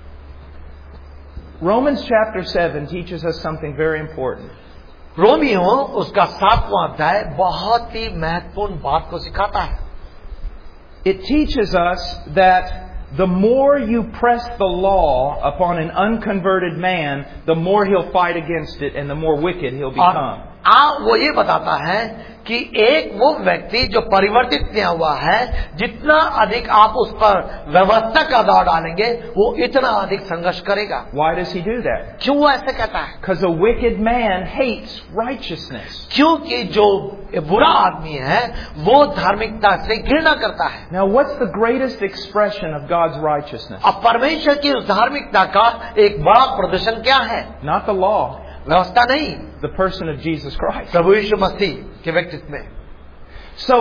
Romans chapter seven teaches us something very important. रोमियो उसका सातवां अध्याय बहुत ही महत्वपूर्ण बात को सिखाता है. It teaches us that the more you press the law upon an unconverted man, the more he'll fight against it and the more wicked he'll become. आ, वो ये बताता है कि एक वो व्यक्ति जो परिवर्तित नहीं हुआ है, जितना अधिक आप उस पर व्यवस्था का दबाव डालेंगे, वो इतना अधिक संघर्ष करेगा. Why does he do that? क्यों वो ऐसे कहता है? Because a wicked man hates righteousness. क्योंकि जो बुरा आदमी है वो धार्मिकता से घृणा करता है. Now, what's the greatest expression of God's righteousness? अब परमेश्वर की उस धार्मिकता का एक बड़ा प्रदर्शन क्या है? Not the law, व्यवस्था नहीं, the person of Jesus Christ. प्रभु यीशु मसीह के व्यक्तित्व में. So,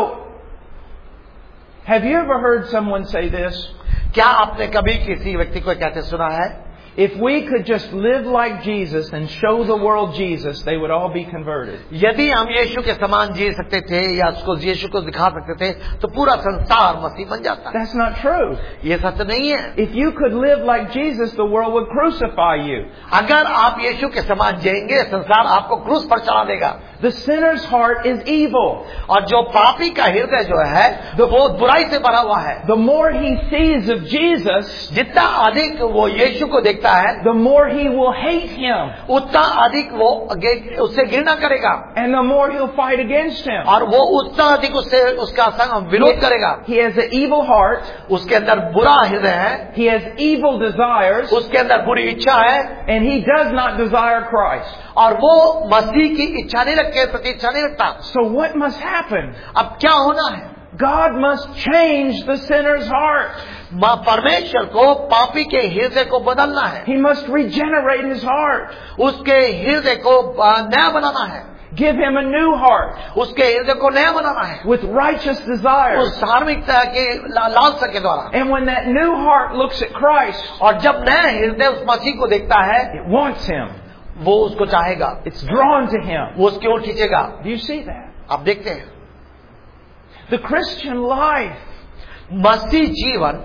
have you ever heard someone say this? क्या आपने कभी किसी व्यक्ति को कहते सुना है? If we could just live like Jesus and show the world Jesus, they would all be converted. यदि हम यीशु के समान जी सकते थे या उसको यीशु को दिखा सकते थे तो पूरा संसार मसीह बन जाता. That's not true. ये सच नहीं है. If you could live like Jesus, the world would crucify you. अगर आप यीशु के समान जिएंगे संसार आपको क्रूस पर चढ़ा देगा. The sinner's heart is evil. और जो पापी का हृदय जो है वो बुराई से भरा हुआ है. The more he sees of Jesus, जितना अधिक वो यीशु को देखता है, the more he will hate him. उतना अधिक वो उससे घृणा करेगा. And the more he'll fight against him. और वो उतना अधिक उससे उसका संग विरोध करेगा. He has an evil heart. उसके अंदर बुरा हृदय है. He has evil desires. उसके अंदर बुरी इच्छा है. And he does not desire Christ. और वो मसीह की इच्छा नहीं रखते, प्रति इच्छा नहीं रखता. So what must happen? अब क्या होना है? God must change the sinner's heart. परमेश्वर को पापी के हृदय को बदलना है. He must regenerate his heart. उसके हृदय को नया बनाना है. Give him a new heart. उसके हृदय को नया बनाना है. With righteous desires. उस धार्मिकता के लालसा के द्वारा. And when that new heart looks at Christ, और जब नया हृदय उस मसीह को देखता है, it wants him. वो उसको चाहेगा. It's drawn to him. वो उसकी ओर खींचेगा. Do you see that? आप देखते हैं. The Christian life. मसीह जीवन.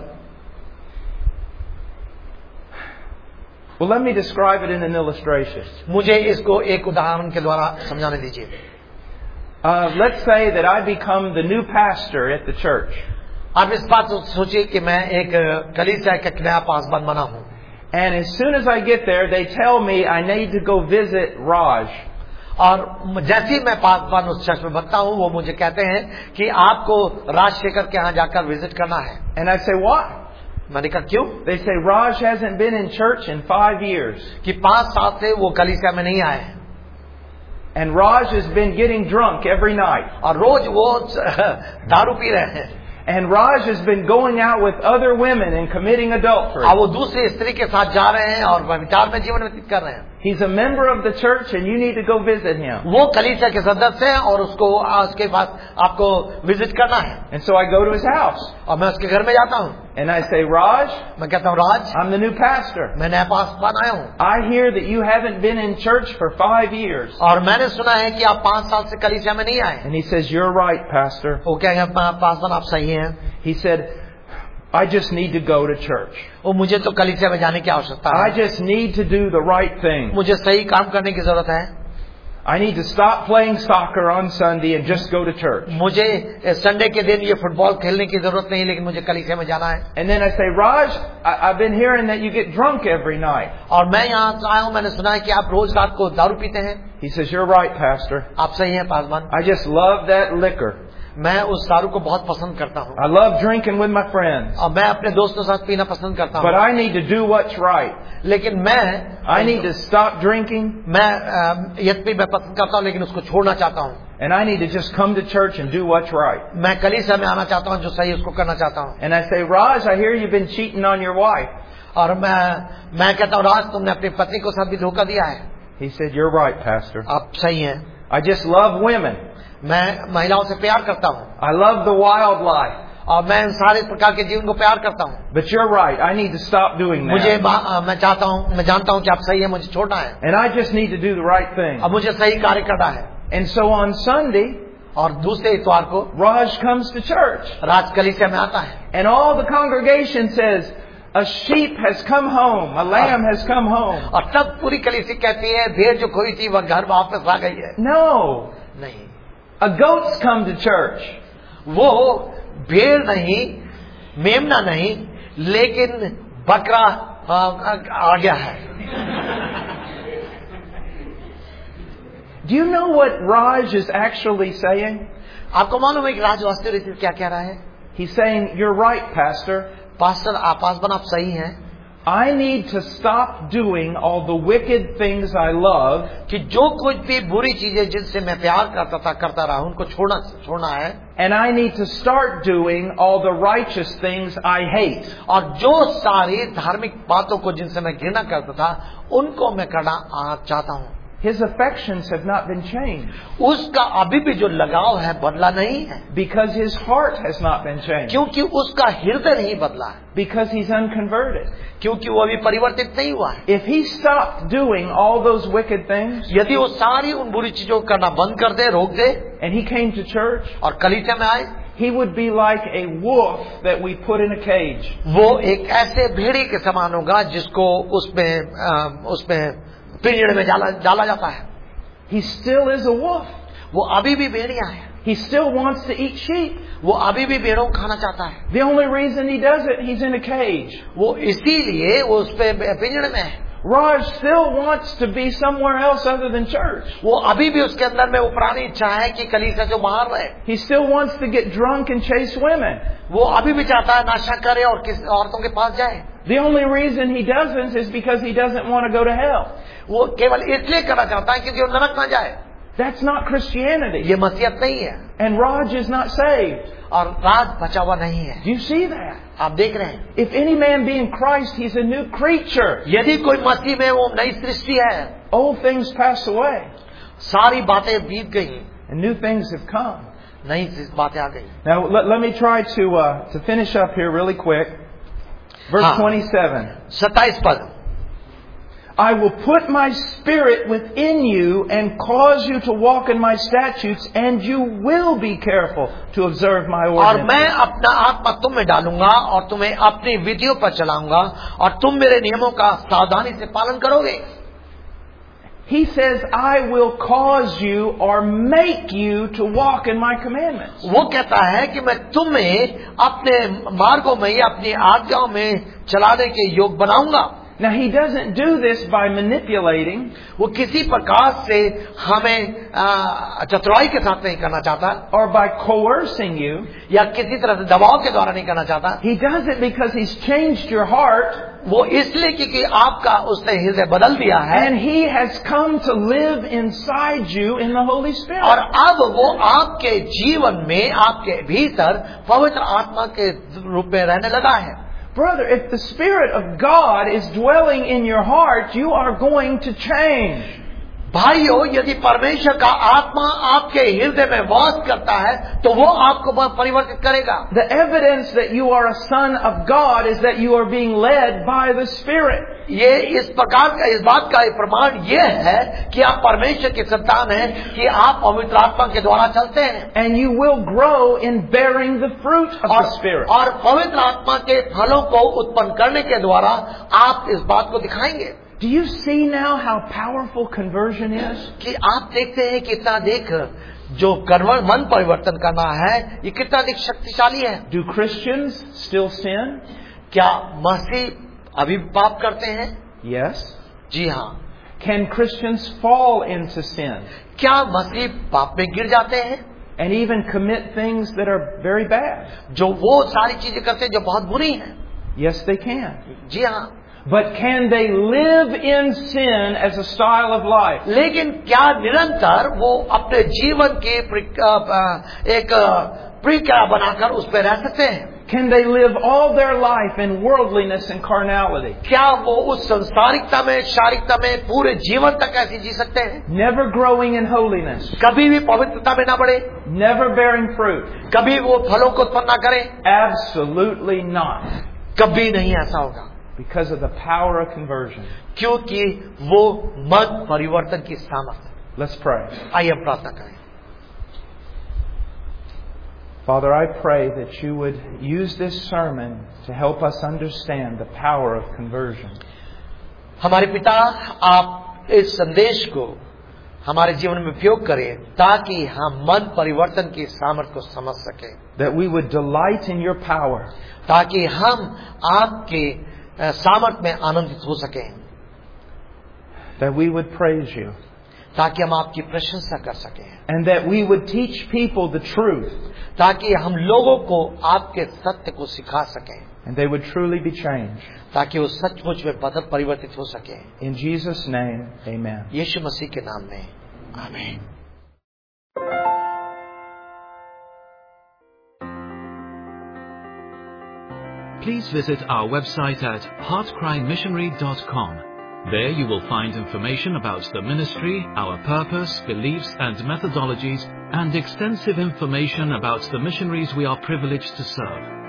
Well, let me describe it in an illustration. मुझे इसको एक उदाहरण के द्वारा समझाने दीजिए. Uh, let's say that I become the new pastor at the church. आप इस बात को सोचिए कि मैं एक कलीसिया का नया पासवान बना हूं. And as soon as I get there, they tell me I need to go visit Raj. और जैसे ही मैं पासवान उस चर्च में बनता हूं, वो मुझे कहते हैं कि आपको राजशेखर के यहाँ जाकर विजिट करना है. And I say, why? मैंने कहा क्यों? They say Raj hasn't been in church in five years. कि पांच साल से वो कलीसिया में नहीं आए. And Raj has been getting drunk every night. और रोज वो दारू पी रहे हैं. And Raj has been going out with other women and committing adultery. और वो दूसरी स्त्री के साथ जा रहे हैं और व्यभिचार में जीवन व्यतीत कर रहे हैं. He's a member of the church and you need to go visit him. वो कलीसिया के सदस्य हैं और उसको उसके पास आपको विजिट करना है. And so I go to his house. और मैं उसके घर में जाता हूँ. And I say, Raj, मैं कहता हूँ राज, I'm the new pastor. मैं नया पासवान आया हूँ. I hear that you haven't been in church for five years. और मैंने सुना है कि आप पांच साल से कलीसिया में नहीं आए. And he says, you're right, pastor. वो कहेंगे पासवान आप सही हैं. He said, I just need to go to church. वो मुझे तो कलीसिया में जाने की आवश्यकता है. I just need to do the right thing. मुझे सही काम करने की जरूरत है. I need to stop playing soccer on Sunday and just go to church. मुझे संडे के दिन ये फुटबॉल खेलने की जरूरत नहीं, लेकिन मुझे कलीसिया में जाना है. And then I say, Raj, I, I've been hearing that you get drunk every night. और मैं यहाँ आया हूँ, मैंने सुना है कि आप रोज रात को दारू पीते हैं. He says, you're right, pastor. आप सही हैं Paswan. I just love that liquor. मैं उस दारू को बहुत पसंद करता हूँ. I love drinking with my friends. और मैं अपने दोस्तों के साथ पीना पसंद करता हूँ. But I need to do what's right. लेकिन मैं I need to stop drinking. मैं यद्यपि मैं पसंद करता हूँ लेकिन उसको छोड़ना चाहता हूँ. And I need to just come to church and do what's right. मैं कलीसिया में आना चाहता हूँ, जो सही उसको करना चाहता हूँ. And I say, Raj, I hear you've been cheating on your wife. और मैं मैं कहता हूँ, राज तुमने अपनी पत्नी को साथ भी धोखा दिया है. He said, you're right, pastor. आप सही हैं. I just love women. मैं महिलाओं से प्यार करता हूँ. I love the wildlife. और मैं सारे प्रकार के जीवन को प्यार करता हूँ. But you're right. I need to stop doing मुझे that. मैं चाहता हूँ, मैं जानता हूँ कि आप सही है, मुझे छोड़ना है. And I just need to do the right thing. अब मुझे सही कार्य करना है. And so on Sunday, और दूसरे इतवार को Raj comes to church. राज कलीसिया में आता है. And all the congregation says, a sheep has come home, a lamb has come home. और तब पूरी कलीसिया कहती है भेड़ जो खोई थी वह घर वापस आ गई है. No. नहीं. A goat's come to church. वो भेड़ नहीं, मेमना नहीं, लेकिन बकरा आ, आ गया है. Do you know what Raj is actually saying? आपको मालूम है कि राज वास्तविक रीति क्या कह रहा है? He's saying, you're right, Pastor. Pastor आप पासवान आप सही हैं. I need to stop doing all the wicked things I love. कि जो कुछ भी बुरी चीजें जिनसे मैं प्यार करता था करता रहा उनको छोड़ना छोड़ना है. And I need to start doing all the righteous things I hate. और जो सारी धार्मिक बातों को जिनसे मैं घृणा करता था उनको मैं करना चाहता हूँ. His affections have not been changed. उसका अभी भी जो लगाव है बदला नहीं है. Because his heart has not been changed. क्योंकि उसका हृदय नहीं बदला है. Because he's unconverted. क्योंकि वो अभी परिवर्तित नहीं हुआ है. If he stopped doing all those wicked things, यदि वो सारी उन बुरी चीजों को करना बंद कर दे, रोक दे, and he came to church, और कलीसिया में आए, he would be like a wolf that we put in a cage. वो एक ऐसे भेड़ी के समान होगा जिसको उसमें उसमें पिंजड़े में डाला डाला जाता है. He still is a wolf. वो अभी भी भेड़िया है. He still wants to eat sheep. वो अभी भी भेड़ों को खाना चाहता है. The only reason he does it, he's in a cage. वो इसीलिए वो उस पे पिंजड़े में है. Raj still wants to be somewhere else other than church. वो अभी भी उसके अंदर में वो पुरानी इच्छा है कि कलीसिया से बाहर रहे. He still wants to get drunk and chase women. वो अभी भी चाहता है नशा करे और किस औरतों के पास जाए. The only reason he doesn't is because he doesn't want to go to hell. वो केवल इसलिए करना चाहता है क्योंकि वो नरक ना जाए. That's not Christianity. ये मसीहत नहीं है. And Raj is not saved. और राज बचा हुआ नहीं है. Do you see that? आप देख रहे हैं. If any man be in Christ, he's a new creature. यदि कोई मसीह में वो नई सृष्टि है. Old things pass away. सारी बातें बीत गई. And new things have come. नई बातें आ गई. Now let, let me try to uh, to finish up here really quick. Verse हाँ. twenty-seven. सत्ताईस पद. I will put my spirit within you and cause you to walk in my statutes, and you will be careful to observe my और ordinances. मैं अपना आत्मा तुम में डालूंगा और तुम्हें अपनी विधियों पर चलाऊंगा और तुम मेरे नियमों का सावधानी से पालन करोगे. He says, I will cause you or make you to walk in my commandments. वो कहता है कि मैं तुम्हें अपने मार्गों में या अपनी आज्ञाओं में चलाने के योग बनाऊंगा. Now he doesn't do this by manipulating. वो किसी प्रकार से हमें चतुराई के साथ नहीं करना चाहता. Or by coercing you. या किसी तरह से दबाव के द्वारा नहीं करना चाहता. He does it because he's changed your heart. वो इसलिए क्योंकि आपका उसने हृदय बदल दिया है. And he has come to live inside you in the Holy Spirit. और अब वो आपके जीवन में आपके भीतर पवित्र आत्मा के रूप में रहने लगा है. Brother, if the Spirit of God is dwelling in your heart, you are going to change. भाइयों, यदि परमेश्वर का आत्मा आपके हृदय में वास करता है तो वो आपको परिवर्तित करेगा. The evidence that you are a son of God is that you are being led by the Spirit. ये इस प्रकार का इस बात का प्रमाण ये है कि आप परमेश्वर के संतान हैं कि आप पवित्र आत्मा के द्वारा चलते हैं. And you will grow in bearing the fruit of the Spirit. और पवित्र आत्मा के फलों को उत्पन्न करने के द्वारा आप इस बात को दिखाएंगे. Do you see now how powerful conversion is? कि आप देखते हैं कितना देख जो मन परिवर्तन करना है ये कितना अधिक शक्तिशाली है. Do Christians still sin? क्या मसीह अभी पाप करते हैं? Yes. जी हाँ. Can Christians fall into sin? क्या मसीह पाप में गिर जाते हैं? And even commit things that are very bad? जो वो सारी चीजें करते हैं जो बहुत बुरी हैं. Yes, they can. जी हाँ. But can they live in sin as a style of life? लेकिन क्या निरंतर वो अपने जीवन के एक प्रक्रिया बनाकर उस पर रह सकते हैं? Can they live all their life in worldliness and carnality? क्या वो उस संसारिकता में, शारीरिकता में पूरे जीवन तक ऐसे जी सकते हैं? Never growing in holiness. कभी भी पवित्रता में ना बढ़े, Never bearing fruit. कभी वो फलों को उत्पन्न ना करें? Absolutely not. कभी नहीं ऐसा होगा, Because of the power of conversion. क्योंकि वो मन परिवर्तन की सामर्थ्य है। Let's pray. आइए हम प्रार्थना करें। Father, I pray that you would use this sermon to help us understand the power of conversion. हमारे पिता, आप इस संदेश को हमारे जीवन में उपयोग करें ताकि हम मन परिवर्तन की सामर्थ्य को समझ सकें, That we would delight in your power. ताकि हम आपके सामर्थ्य में आनंदित हो सकें, That we would praise you. ताकि हम आपकी प्रशंसा कर सकें, And that we would teach people the truth. ताकि हम लोगों को आपके सत्य को सिखा सकें, And they would truly be changed. ताकि वो सचमुच में बदल परिवर्तित हो सके। In Jesus' name, amen. यीशु मसीह के नाम में आमीन। Please visit our website at heart cry missionary dot com. There you will find information about the ministry, our purpose, beliefs and methodologies, and extensive information about the missionaries we are privileged to serve.